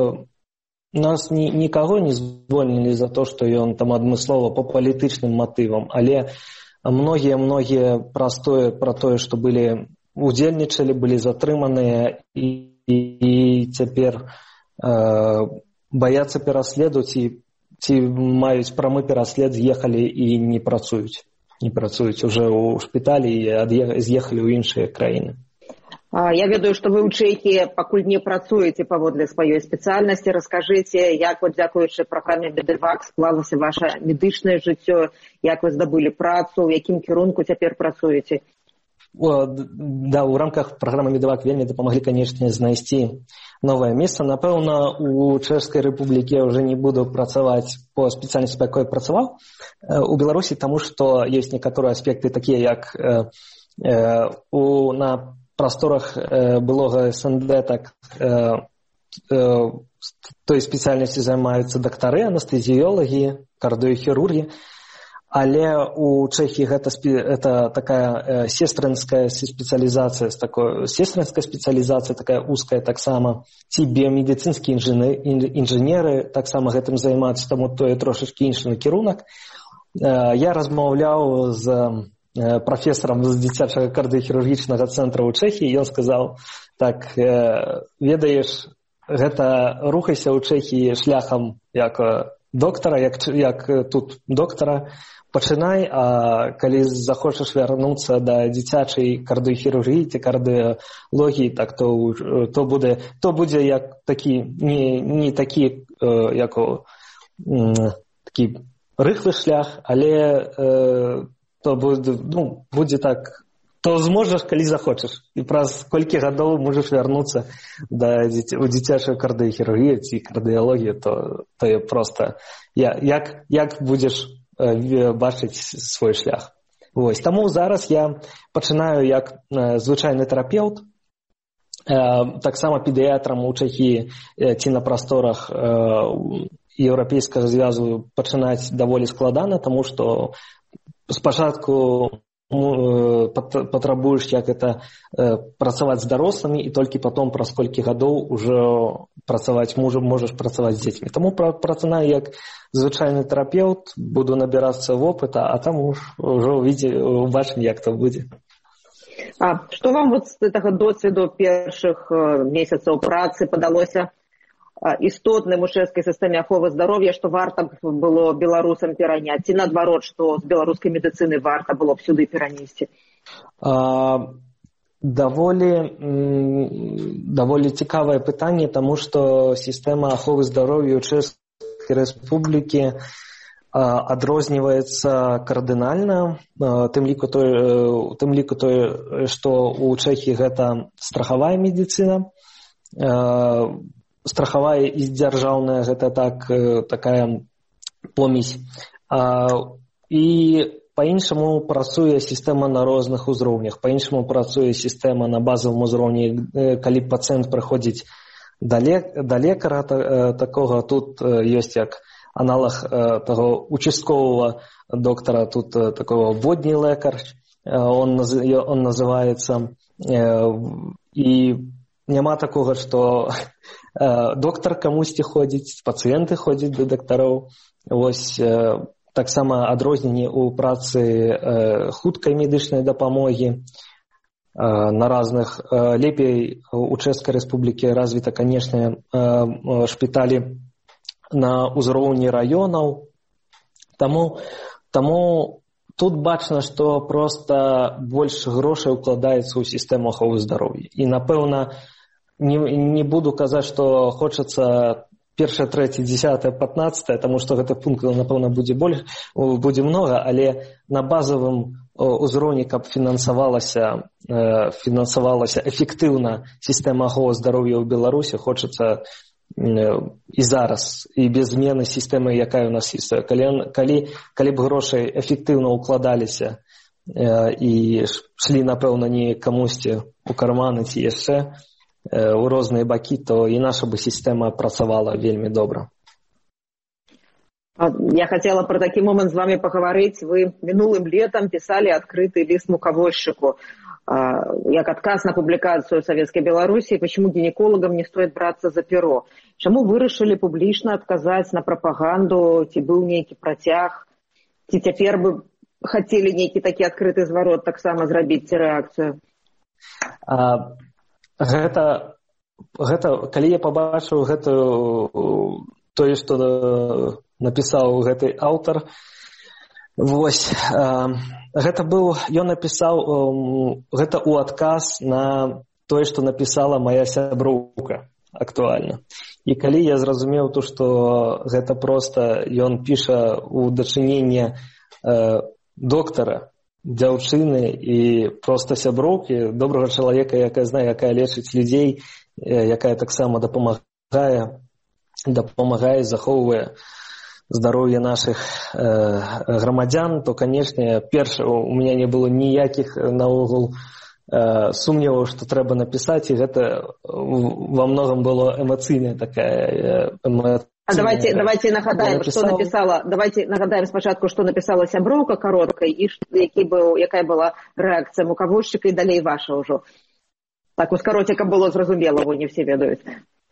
нас ні, нікаго не звольнілі за то, што ён там адмыслова па палітычным матывам, але многія-многія праз тое, пра тое, што былі удзельнічалі, былі затрыманыя і, і, і цяпер э, баяцца пераследу, ці, ці маюць прамы пераслед, з'ехалі і не працуюць. Не працуюць уже ў шпіталі і з'ехалі ў іншыя краіны. Я ведаю, што вы ў Чэхіі пакуль не працуеце паводле сваёй спецыяльнасці. Раскажыце, як вот дзякуючы праграме Медэвак склалася ваша медычнае жыццё, як вы здабылі працу, у якім кірунку цяпер працуеце? О, да, у рамках праграмы Медэвак вельмі дапамаглі, канешне, знайсці новае месца. Напэўна, у Чэшскай рэпублікі я ўжо не буду працаваць по спецыяльнасці, па якой працаваў у Беларусі, таму што ёсць некаторыя аспекты такія, як э, э, у на прасторах э, былога эс эн дэ, так э, э, той спецыяльнасці займаюцца дактары, анестэзіёлагі, кардыохірургі, але у Чэхіі гэта, гэта такая э, сестрынская спецыялізацыя, такой, сестрынская спецыялізацыя, такая узкая таксама, ці біямедыцынскія інжынеры таксама гэтым займаюцца, таму тое трошачкі іншы накірунак. Э, я размаўляў з прафесарам з дзіцячага кардыохірургічнага цэнтра ў Чэхіі, ён сказаў, так, э, ведаеш, гэта рухайся ў Чэхіі шляхам як доктара, як, як тут доктара, пачынай, а калі захочаш вярнуцца да дзіцячай кардыохірургіі ці кардыялогіі, так то, то, будзе, то будзе як такі, не, не такі, э, як о, э, такі рыхлы шлях, але э, то будзе, ну, будзе так, то зможаш, калі захочаш. І праз колькі гадоў можаш вярнуцца да дзіця, у дзіцячую кардыохірургію ці кардыялогію, то, то я проста, я, як, як будзеш э, бачыць свой шлях. Вось. Таму зараз я пачынаю як э, звычайны тэрапеўт, э, таксама педыятрам у Чэхіі э, ці на прасторах э, еўрапейскага звязу пачынаць даволі складана, таму што спачатку патрабуеш, як это працаваць з дарослымі, і толькі потом праз колькі гадоў ужо працаваць мужам, можаш працаваць з дзецьмі. Таму працанаю як звычайны тэрапеўт, буду набірацца вопыта, а там ужо убачым, як то будзе. А што вам вот з гэтага досведу першых месяцаў працы падалося істотным у чэшскай сістэме аховы здароўя, што варта было беларусам пераняць, ці наадварот, што з беларускай медыцыны варта было б сюды перанесці? А, даволі, даволі цікавае пытанне, таму што сістэма аховы здароўя ў Чэшскай Рэспублікі адрозніваецца кардынальна, тым ліку тое, тым ліку тое, што ў Чэхіі гэта страхавая медыцына, страхавая і дзяржаўная, гэта так, такая помесь. І па-іншаму працуе сістэма на розных узроўнях, па-іншаму працуе сістэма на базавым узроўні, калі пацыент прыходзіць да лекара такога, тут ёсць як аналог таго участкового доктора, тут такого водний лекар, он, он называется, і няма такога, што доктар камусьці ходзіць, пацыенты ходзяць да дактароў. Вось таксама адрозненне ў працы хуткай медычнай дапамогі на разных. Лепей у Чэшскай Рэспублікі развіта, канешне, шпіталі на ўзроўні раёнаў. Таму, таму тут бачна, што проста больш грошай укладаецца ў сістэму аховы здароўя. І, напэўна, не, не буду казаць, што хочацца першае, трэцяе, дзесятае, пятнаццатае, таму што гэтых пунктаў, напэўна, будзе больш, будзе многа, але на базавым узроўні, каб фінансавалася, фінансавалася эфектыўна сістэма аховы здароўя ў Беларусі, хочацца і зараз, і без змены сістэмы, якая ў нас ёсць. Калі, калі, калі б грошай эфектыўна укладаліся і шлі, напэўна, не камусьці у карманы ці яшчэ у розныя бакі, то і наша бы сістэма працавала вельмі добра. Я хотела про такі момент з вами паговорыць. Вы мінулым летом писали открытый лист мукавозчику як адказ на публікацыю Советской Беларусі, почему гинекологам не стоит браться за перо. Чаму вырашылі публічна адказаць на прапаганду, ці быў нейкі працяг, ці цяпер бы хацелі нейкі такі адкрыты зварот таксама зрабіць ці рэакцыю? А, гэта, гэта, калі я пабачыў гэтую, тое, што напісаў гэты аўтар, вось, а, гэта быў, ён напісаў, гэта ў адказ на тое, што напісала моя сяброўка актуальна. І калі я зразумеў то, што гэта проста ён піша ў дачыненне э, доктара, дзяўчыны і проста сяброўкі, добрага чалавека, якая знае, якая лечыць людзей, якая таксама дапамагае, дапамагае, захоўвае здароўе нашых э, грамадзян, то, канешне, перш, у меня не было ніякіх наогул э, сумневаў, што трэба напісаць, і гэта во многом было эмоцыйная такая эмоцыйная. А давайте, давайте нагадаем, написал... что написала, давайте нагадаем спочатку, что написала сяброўка кароткай, і які быў, якая была рэакцыя мукавозчыка, і далей ваша ўжо. Так, у скароціка было зразумела, вы не все ведаюць.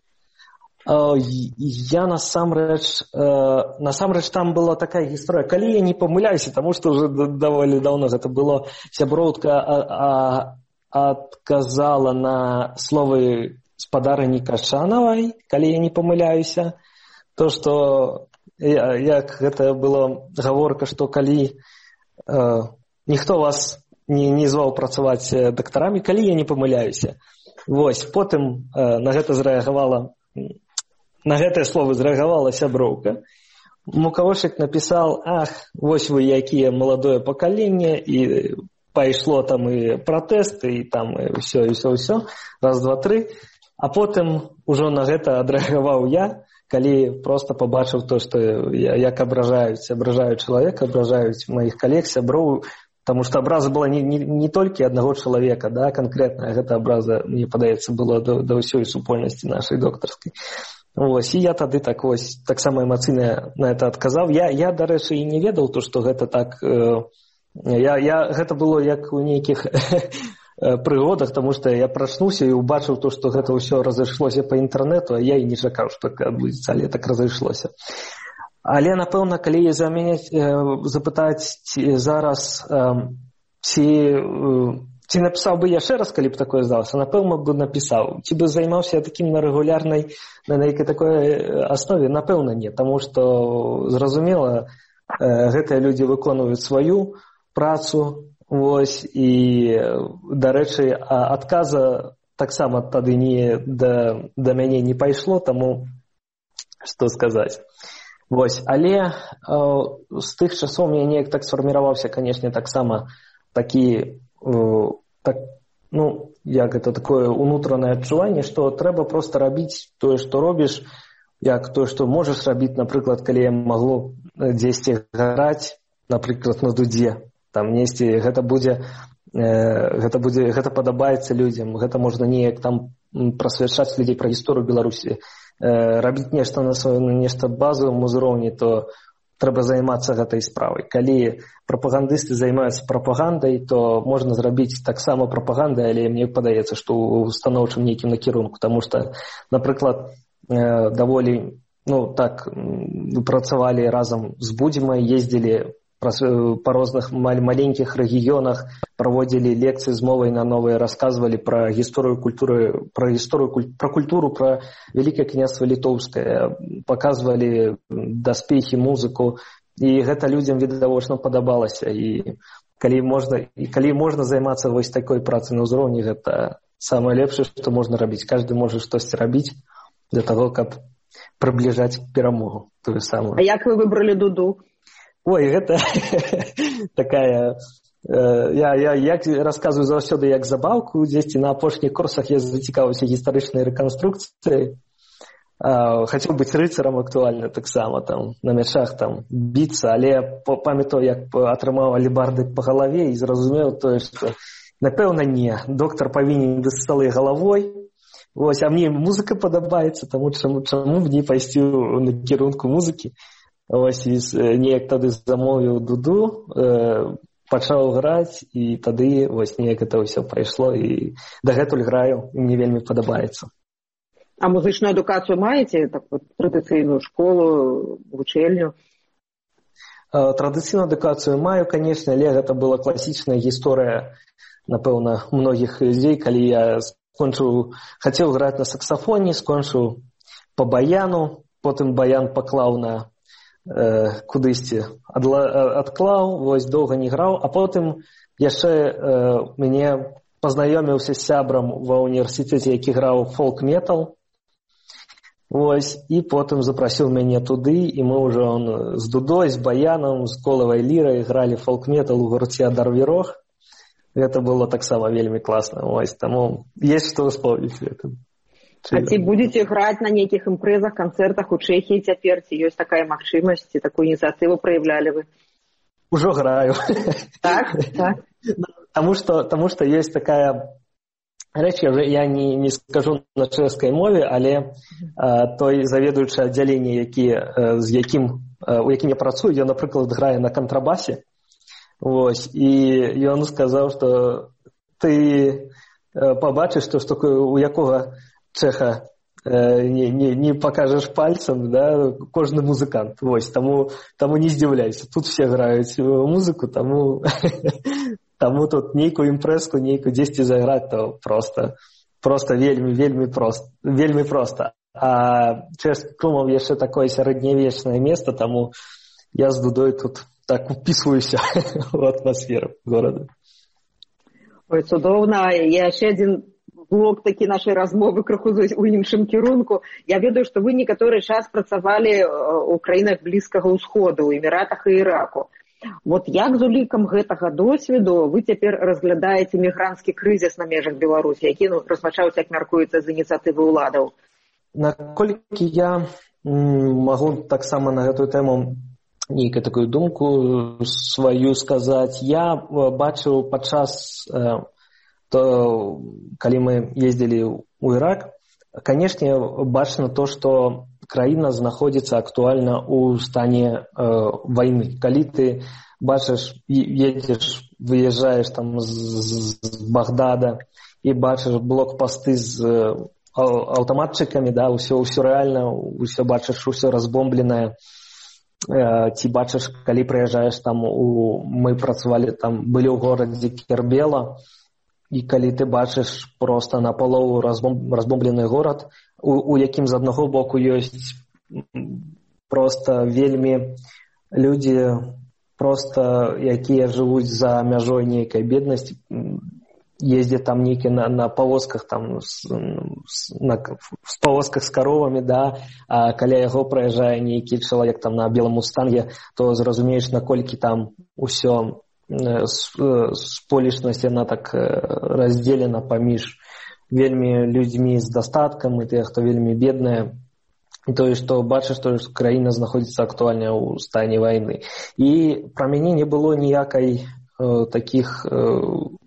Я насамрэч, насамрэч там была такая гісторыя, калі я не памыляюся, таму што ўжо даволі даўно гэта было, сяброўка адказала на словы спадарыні Качанавай, калі я не памыляюся, то, што як гэта было гаворка, што калі э, ніхто вас не, не зваў працаваць дактарамі, калі я не памыляюся. Вось, потым э, на гэта зрэагавала На гэтае слово зрэагавала сяброўка. Мукавозчык напісаў: ах, вось вы якія маладое пакаленне, і пайшло там і пратэсты, і там і ўсё, і ўсё, ўсё, раз, два, тры. А потым ужо на гэта адрэагаваў я, калі проста пабачыў то, што як абражаюць, абражаюць чалавека, абражаюць маіх калег, сяброў, таму што абраза была не, не, не толькі аднаго чалавека, да, канкрэтная гэта абраза, мне падаецца, была да, да ўсёй супольнасці нашай доктарскай. Вось, і я тады так вось таксама эмацыйна на это адказаў. Я, я дарэчы, і не ведаў то, што гэта так. Э, я, я, гэта было як у нейкіх прыгодах, таму што я прачнуўся і ўбачыў то, што гэта ўсё разышлося па інтэрнэту, а я і не чакаў, што так адбудзецца, але так разышлося. Але, напэўна, калі я замяняць, э, запытаць зараз, э, ці... Э, Ці напісаў бы яшчэ раз, калі б такое здалося? Напэўна, бы напісаў. Ці бы займаўся такім на рэгулярнай, на нейкай такой аснове? Напэўна, не. Таму што, зразумела, гэтыя людзі выконваюць сваю працу, Вось, і, дарэчы, адказа таксама тады не да, да мяне не пайшло, таму што сказаць. Вось, але э, з тых часоў мне неяк так сфарміраваўся, канешне, таксама такі, э, так, ну, як гэта, такое ўнутранае адчуванне, што трэба проста рабіць тое, што робіш, як тое, што можаш рабіць, напрыклад, калі я магло дзесьці граць, напрыклад, на дудзе, там несці, гэта будзе, э, гэта будзе, гэта падабаецца людзям, гэта можна неяк там прасвячаць людзей пра гісторыю Беларусі, э, рабіць нешта на сваім, нешта базовым узроўні, то трэба займацца гэтай справай. Калі прапагандысты займаюцца прапагандай, то можна зрабіць таксама прапагандай, але мне падаецца, што ў станоўчым нейкім накірунку, таму што, напрыклад, э, даволі, ну, так, працавалі разам з Будзімай, ездзілі па розных маленькіх рэгіёнах, праводзілі лекцыі з мовай на новыя, расказвалі пра гісторыю культуры, пра гісторыю, пра культуру, пра Вялікае княства Літоўскае, паказвалі даспехі, музыку, і гэта людзям відавочна падабалася. І калі можна, і калі можна займацца вось такой працай на ўзроўні, гэта самае лепшае, што можна рабіць. Кажды можа штосьці рабіць для таго, каб прыбліжаць перамогу. Тую самую. А як вы выбралі дуду? Ой, гэта такая... Я, я, я расказваю заўсёды як забаўку. Дзесьці на апошніх курсах я зацікавіўся гістарычнай рэканструкцыяй. Хацеў быць рыцарам актуальна таксама, там, на мячах там, біцца, але памятаю, як атрымаў алебарды па галаве і зразумеў тое, што, напэўна, не. Доктар павінен быць сталы галавой. Вось, а мне музыка падабаецца, таму чаму, чаму б не пайсці на кірунку музыкі. Вось, і неяк тады замовіў дуду, э, пачаў граць, і тады вось неяк гэта ўсё прайшло, і дагэтуль граю, і мне вельмі падабаецца. А музычную адукацыю маеце? Так, традыцыйную школу, вучэльню? Э, традыцыйную адукацыю маю, канешне, але гэта была класічная гісторыя, напэўна, многіх людзей, калі я скончыў, хацеў граць на саксафоне, скончыў па баяну, потым баян паклаў на э, кудысьці адла, адклаў, вось доўга не граў, а потым яшчэ э, мяне пазнаёміўся з сябрам ва ўніверсітэце, які граў фолк-метал. Вось, і потым запрасіў мяне туды, і мы ўжо он, з дудой, з баянам, з колавай лірай гралі фолк-метал у гурце Адар-Вірог. Гэта было таксама вельмі класна. Вось, таму есть што ўспомніць гэтым. А ці будзеце граць на нейкіх імпрэзах, канцэртах у Чэхіі цяпер? Ці ёсць такая магчымасць, ці такую ініцыятыву праяўлялі вы? Ужо граю. Так? Так. Таму што, таму што ёсць такая рэч, я, я не, не скажу на чэшскай мове, але а, той заведуючы аддзялення, які, а, з якім, а, у якім я працую, ён, напрыклад, грае на кантрабасе. Вось, і ён сказаў, што ты пабачыш, што, што у якога чэха не, не, не пакажаш пальцам, да, кожны музыкант. Вось, таму, таму не здзіўляйся. Тут все граюць музыку, таму, таму тут нейкую імпрэску, нейкую дзесьці заграць, то проста, проста вельмі, вельмі проста. Вельмі проста. А чэшскі Крумов яшчэ такое сярэднявечнае место, таму я з дудой тут так упісваюся в атмасферу города. Ой, цудоўна. Яшчэ адзін блок такі нашай размовы крыху у іншым кірунку. Я ведаю, што вы некаторы час працавалі ў краінах Блізкага ўсходу, у Эміратах і Іраку. Вот як з улікам гэтага досведу вы цяпер разглядаеце мігранцкі крызіс на межах Беларусі, які ну, распачаўся, як мяркуецца, з ініцыятывы ўладаў? Наколькі я магу таксама на гэтую тэму нейкую такую думку сваю сказаць, я бачыў падчас э, то, калі мы ездзілі ў Ірак, канешне, бачна то, што краіна знаходзіцца актуальна ў стане э, вайны. Калі ты бачыш, едзеш, выязджаеш там з, з Багдада і бачыш блокпасты з э, аўтаматчыкамі, да, ўсё, ўсё рэальна, ўсё бачыш, ўсё разбомбленае. Ці бачыш, калі прыязджаеш там, у... мы працавалі там, былі ў горадзе Кербела, і калі ты бачыш проста напалову разбом... разбомблены горад, у... у якім з аднаго боку ёсць проста вельмі людзі просто якія жывуць за мяжой нейкай беднасці, ездзяць там нейкі на, на павозках там з, на, з павозках з каровамі, да, а каля яго праязджае нейкі чалавек там на белым мустанге, то зразумееш, наколькі там усё сполішнасць яна так раздзелена паміж вельмі людзьмі з дастаткам і тыя, хто вельмі бедныя. І тое, што бачыш, што краіна знаходзіцца актуальна ў стане вайны. І пра мяне не было ніякай э, такіх э,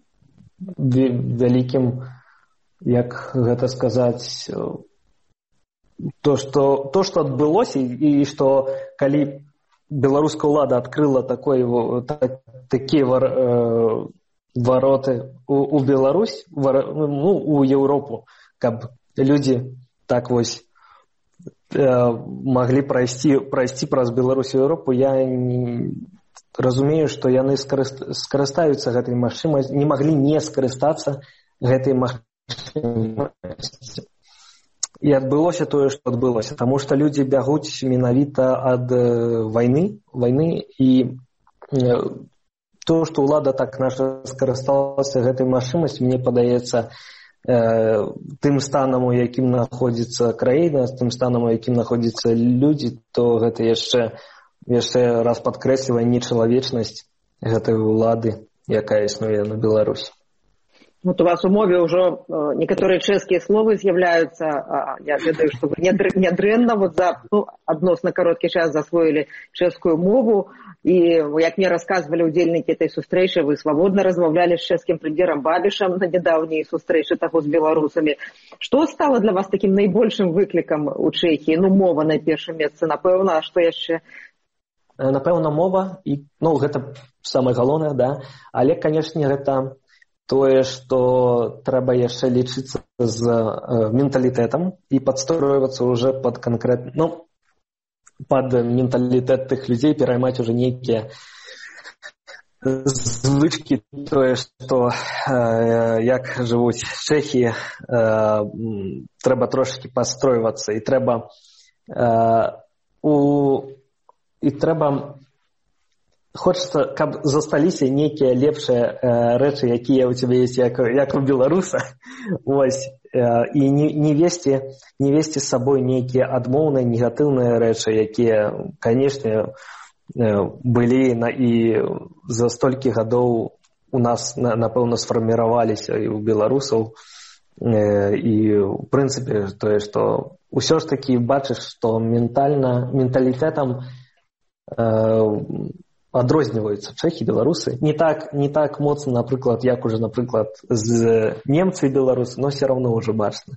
вялікім, як гэта сказаць, то, што, то, што адбылося, і што калі беларуская ўлада адкрыла такой, так, такія вар, э, вароты у, у Беларусь, вар, ну, у Еўропу, каб людзі так вось э, маглі прайсці, прайсці праз Беларусь і Еўропу, я не разумею, што яны скарыстаюцца гэтай магчымасцю, не маглі не скарыстацца гэтай магчымасцю. І адбылося тое, што адбылося, таму што людзі бягуць менавіта ад вайны, вайны і то, што ўлада так наша скарысталася гэтай магчымасцю, мне падаецца, тым станам, у якім знаходзіцца краіна, тым станам, у якім знаходзяцца людзі, то гэта яшчэ яшчэ раз падкрэслівае нечалавечнасць гэтай улады, якая існуе на Беларусі. Вот у вас у мове ўжо некаторыя чэшскія словы з'яўляюцца. Я ведаю, што вы нядрэнна вот за ну, адносна кароткі час засвоілі чэшскую мову. І, як мне расказвалі ўдзельнікі этой сустрэчы, вы свабодна размаўлялі з чэшскім прэм'ерам Бабішам на нядаўняй сустрэчы таго з беларусамі. Што стала для вас такім найбольшым выклікам у Чэхіі? Ну, мова на першым месцы, напэўна, а што яшчэ? Напэўна, мова, і, ну, гэта самае галоўнае, да, але, канешне, гэта тое, што трэба яшчэ лічыцца з э, менталітэтам і падстройвацца ўжо пад канкрет... ну, пад менталітэт тых людзей, пераймаць уже нейкія звычкі, тое, што э, як жывуць чэхі, э, трэба трошки падстройвацца, і трэба э, у і трэба хочацца, каб засталіся нейкія лепшыя э, рэчы, якія ў цябе ёсць, як, як у беларуса. Вось. Э, і не, не весці не весці з сабой нейкія адмоўныя, негатыўныя рэчы, якія, канешне, э, былі на, і за столькі гадоў у нас, на, напэўна, сфарміраваліся і ў беларусаў. Э, і, ў прынцыпе, тое, што ўсё ж такі бачыш, што ментальна, менталітэтам адрозніваюцца чэхі, беларусы. Не так, не так моцна, напрыклад, як уже, напрыклад, з немцы і беларусы, но все равно уже бачна.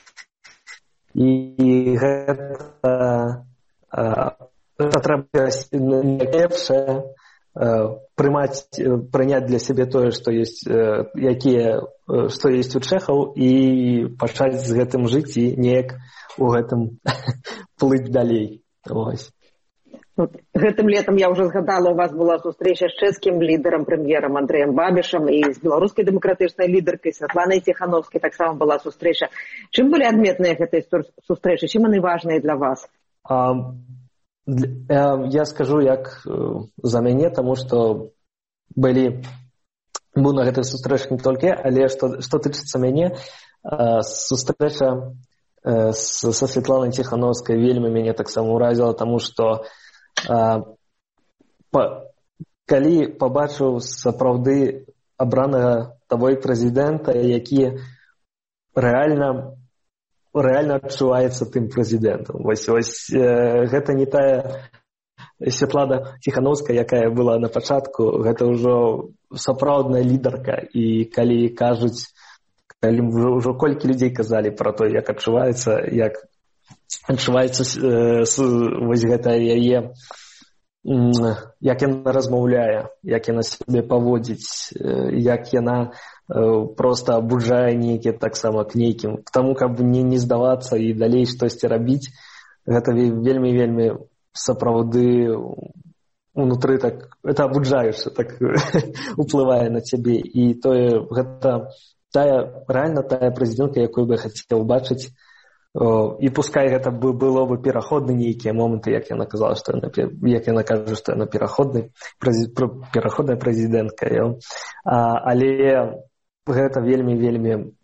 І гэта, гэта трэба лепшае прымаць, прыняць для сябе тое, што ёсць, якія, што ёсць у чэхаў, і пачаць з гэтым жыць і неяк у гэтым плыць далей. Ось. Вот, гэтым летом я уже згадала, у вас была сустрэча з чэшскім лідарам, прэм'ерам Андрэем Бабішам, і з беларускай дэмакратычнай лідаркай Святланай Ціхановскай таксама была сустрэча. Чым былі адметныя гэтыя сустрэчы? Чым яны важныя для вас? А, я скажу, як за мяне, таму што былі быў на гэтай сустрэчы не толькі, але што, што тычыцца мяне, сустрэча са Святланай Ціхановскай вельмі мяне таксама ўразіла, таму што А, па, калі пабачыў сапраўды абранага табой прэзідэнта, які рэальна, рэальна адчуваецца тым прэзідэнтам. Вось, вось э, гэта не тая Святлана Ціхановская, якая была на пачатку, гэта ўжо сапраўдная лідарка. І калі кажуць, калі ўжо, ўжо колькі людзей казалі пра то, як адчуваецца, як адчуваецца э, вось гэта яе, як яна размаўляе, як яна сябе паводзіць, э, як яна э, проста абуджае нейкі таксама к нейкім, к таму, каб не, не здавацца і далей штосьці рабіць, гэта вельмі-вельмі сапраўды унутры так, это абуджаешся, так уплывае на цябе. І тое, гэта тая, рэальна тая прэзідэнтка, якую бы я хацеў бачыць і пускай гэта было бы пераходны нейкія моманты, як яна казала, што яна, як яна кажа, што яна пераходны, пераходная прэзідэнтка, але гэта вельмі-вельмі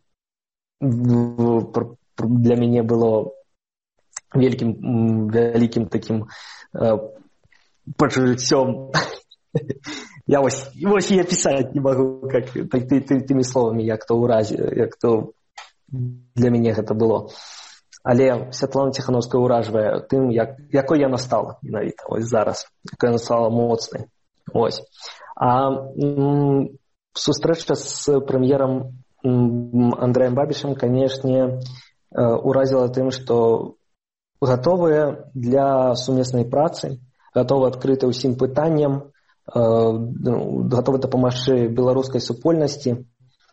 для мяне было вялікім, вялікім такім пачуццём. Я вось, вось я пісаць не магу как, так, ты, ты, тымі словамі, як то ўразе, як то для мяне гэта было. Але Святлана Ціхановская ўражвае тым, як, якой яна стала менавіта ось зараз, якой яна стала моцнай. Ось. А м, сустрэча з прэм'ерам Андрэем Бабішам, канешне, уразіла тым, што гатовыя для сумеснай працы, гатовы адкрыты ўсім пытанням, гатовы дапамагчы беларускай супольнасці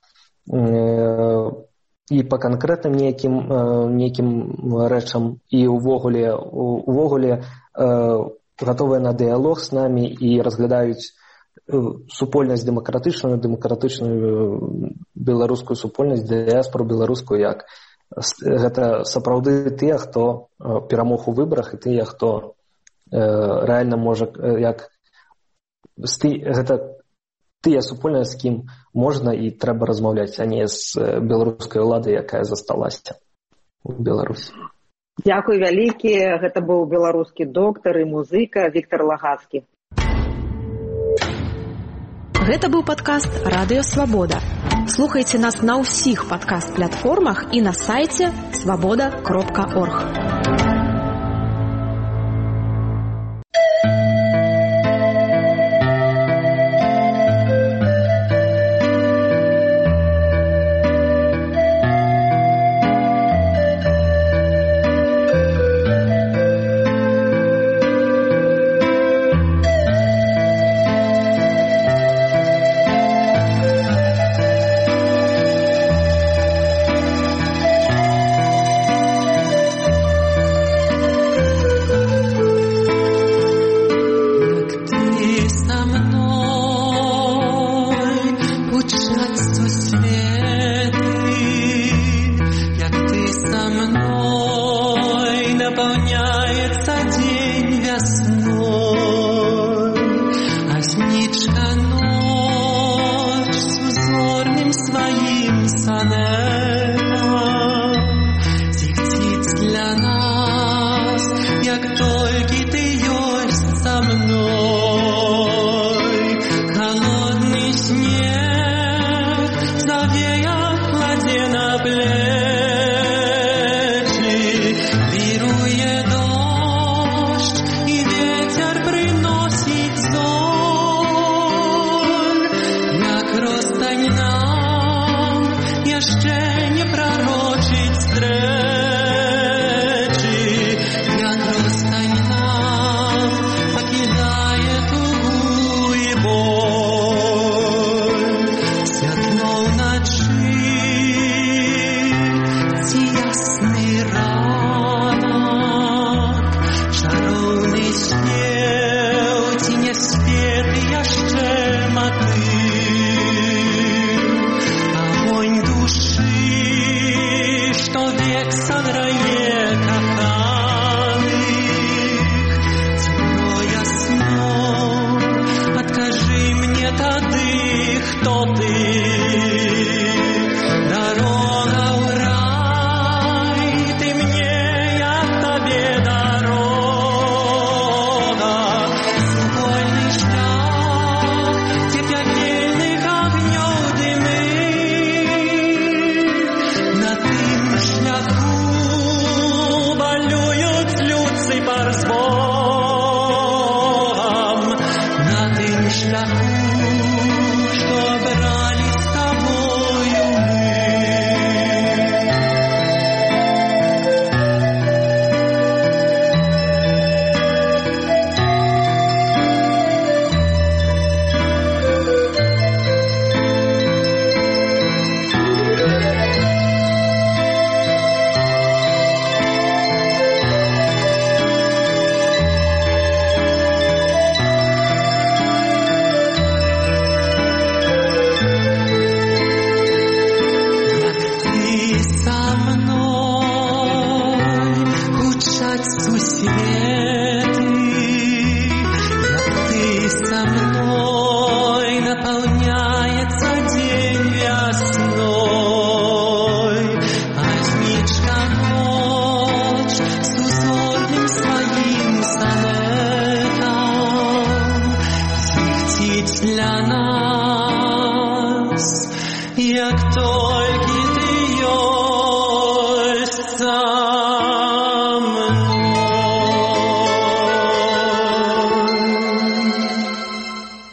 і па канкрэтным нейкім, нейкім рэчам, і ўвогуле, увогуле гатовыя на дыялог з намі і разглядаюць супольнасць дэмакратычную, дэмакратычную беларускую супольнасць, дыяспору беларускую, як гэта сапраўды тыя, хто перамог у выбарах, і тыя, хто рэальна можа, як гэта тыя супольныя, з кім можна і трэба размаўляць, а не з беларускай уладай, якая засталася у Беларусі. Дзякуй вялікі. Гэта быў беларускі доктар і музыка Віктар Лагацкі. Гэта быў падкаст «Радыё Свабода». Слухайце нас на ўсіх падкаст-платформах і на сайце свабода кропка орг. весной наполняется день весной, а снежка ночь с узорным своим сонетом зихтит для нас, як только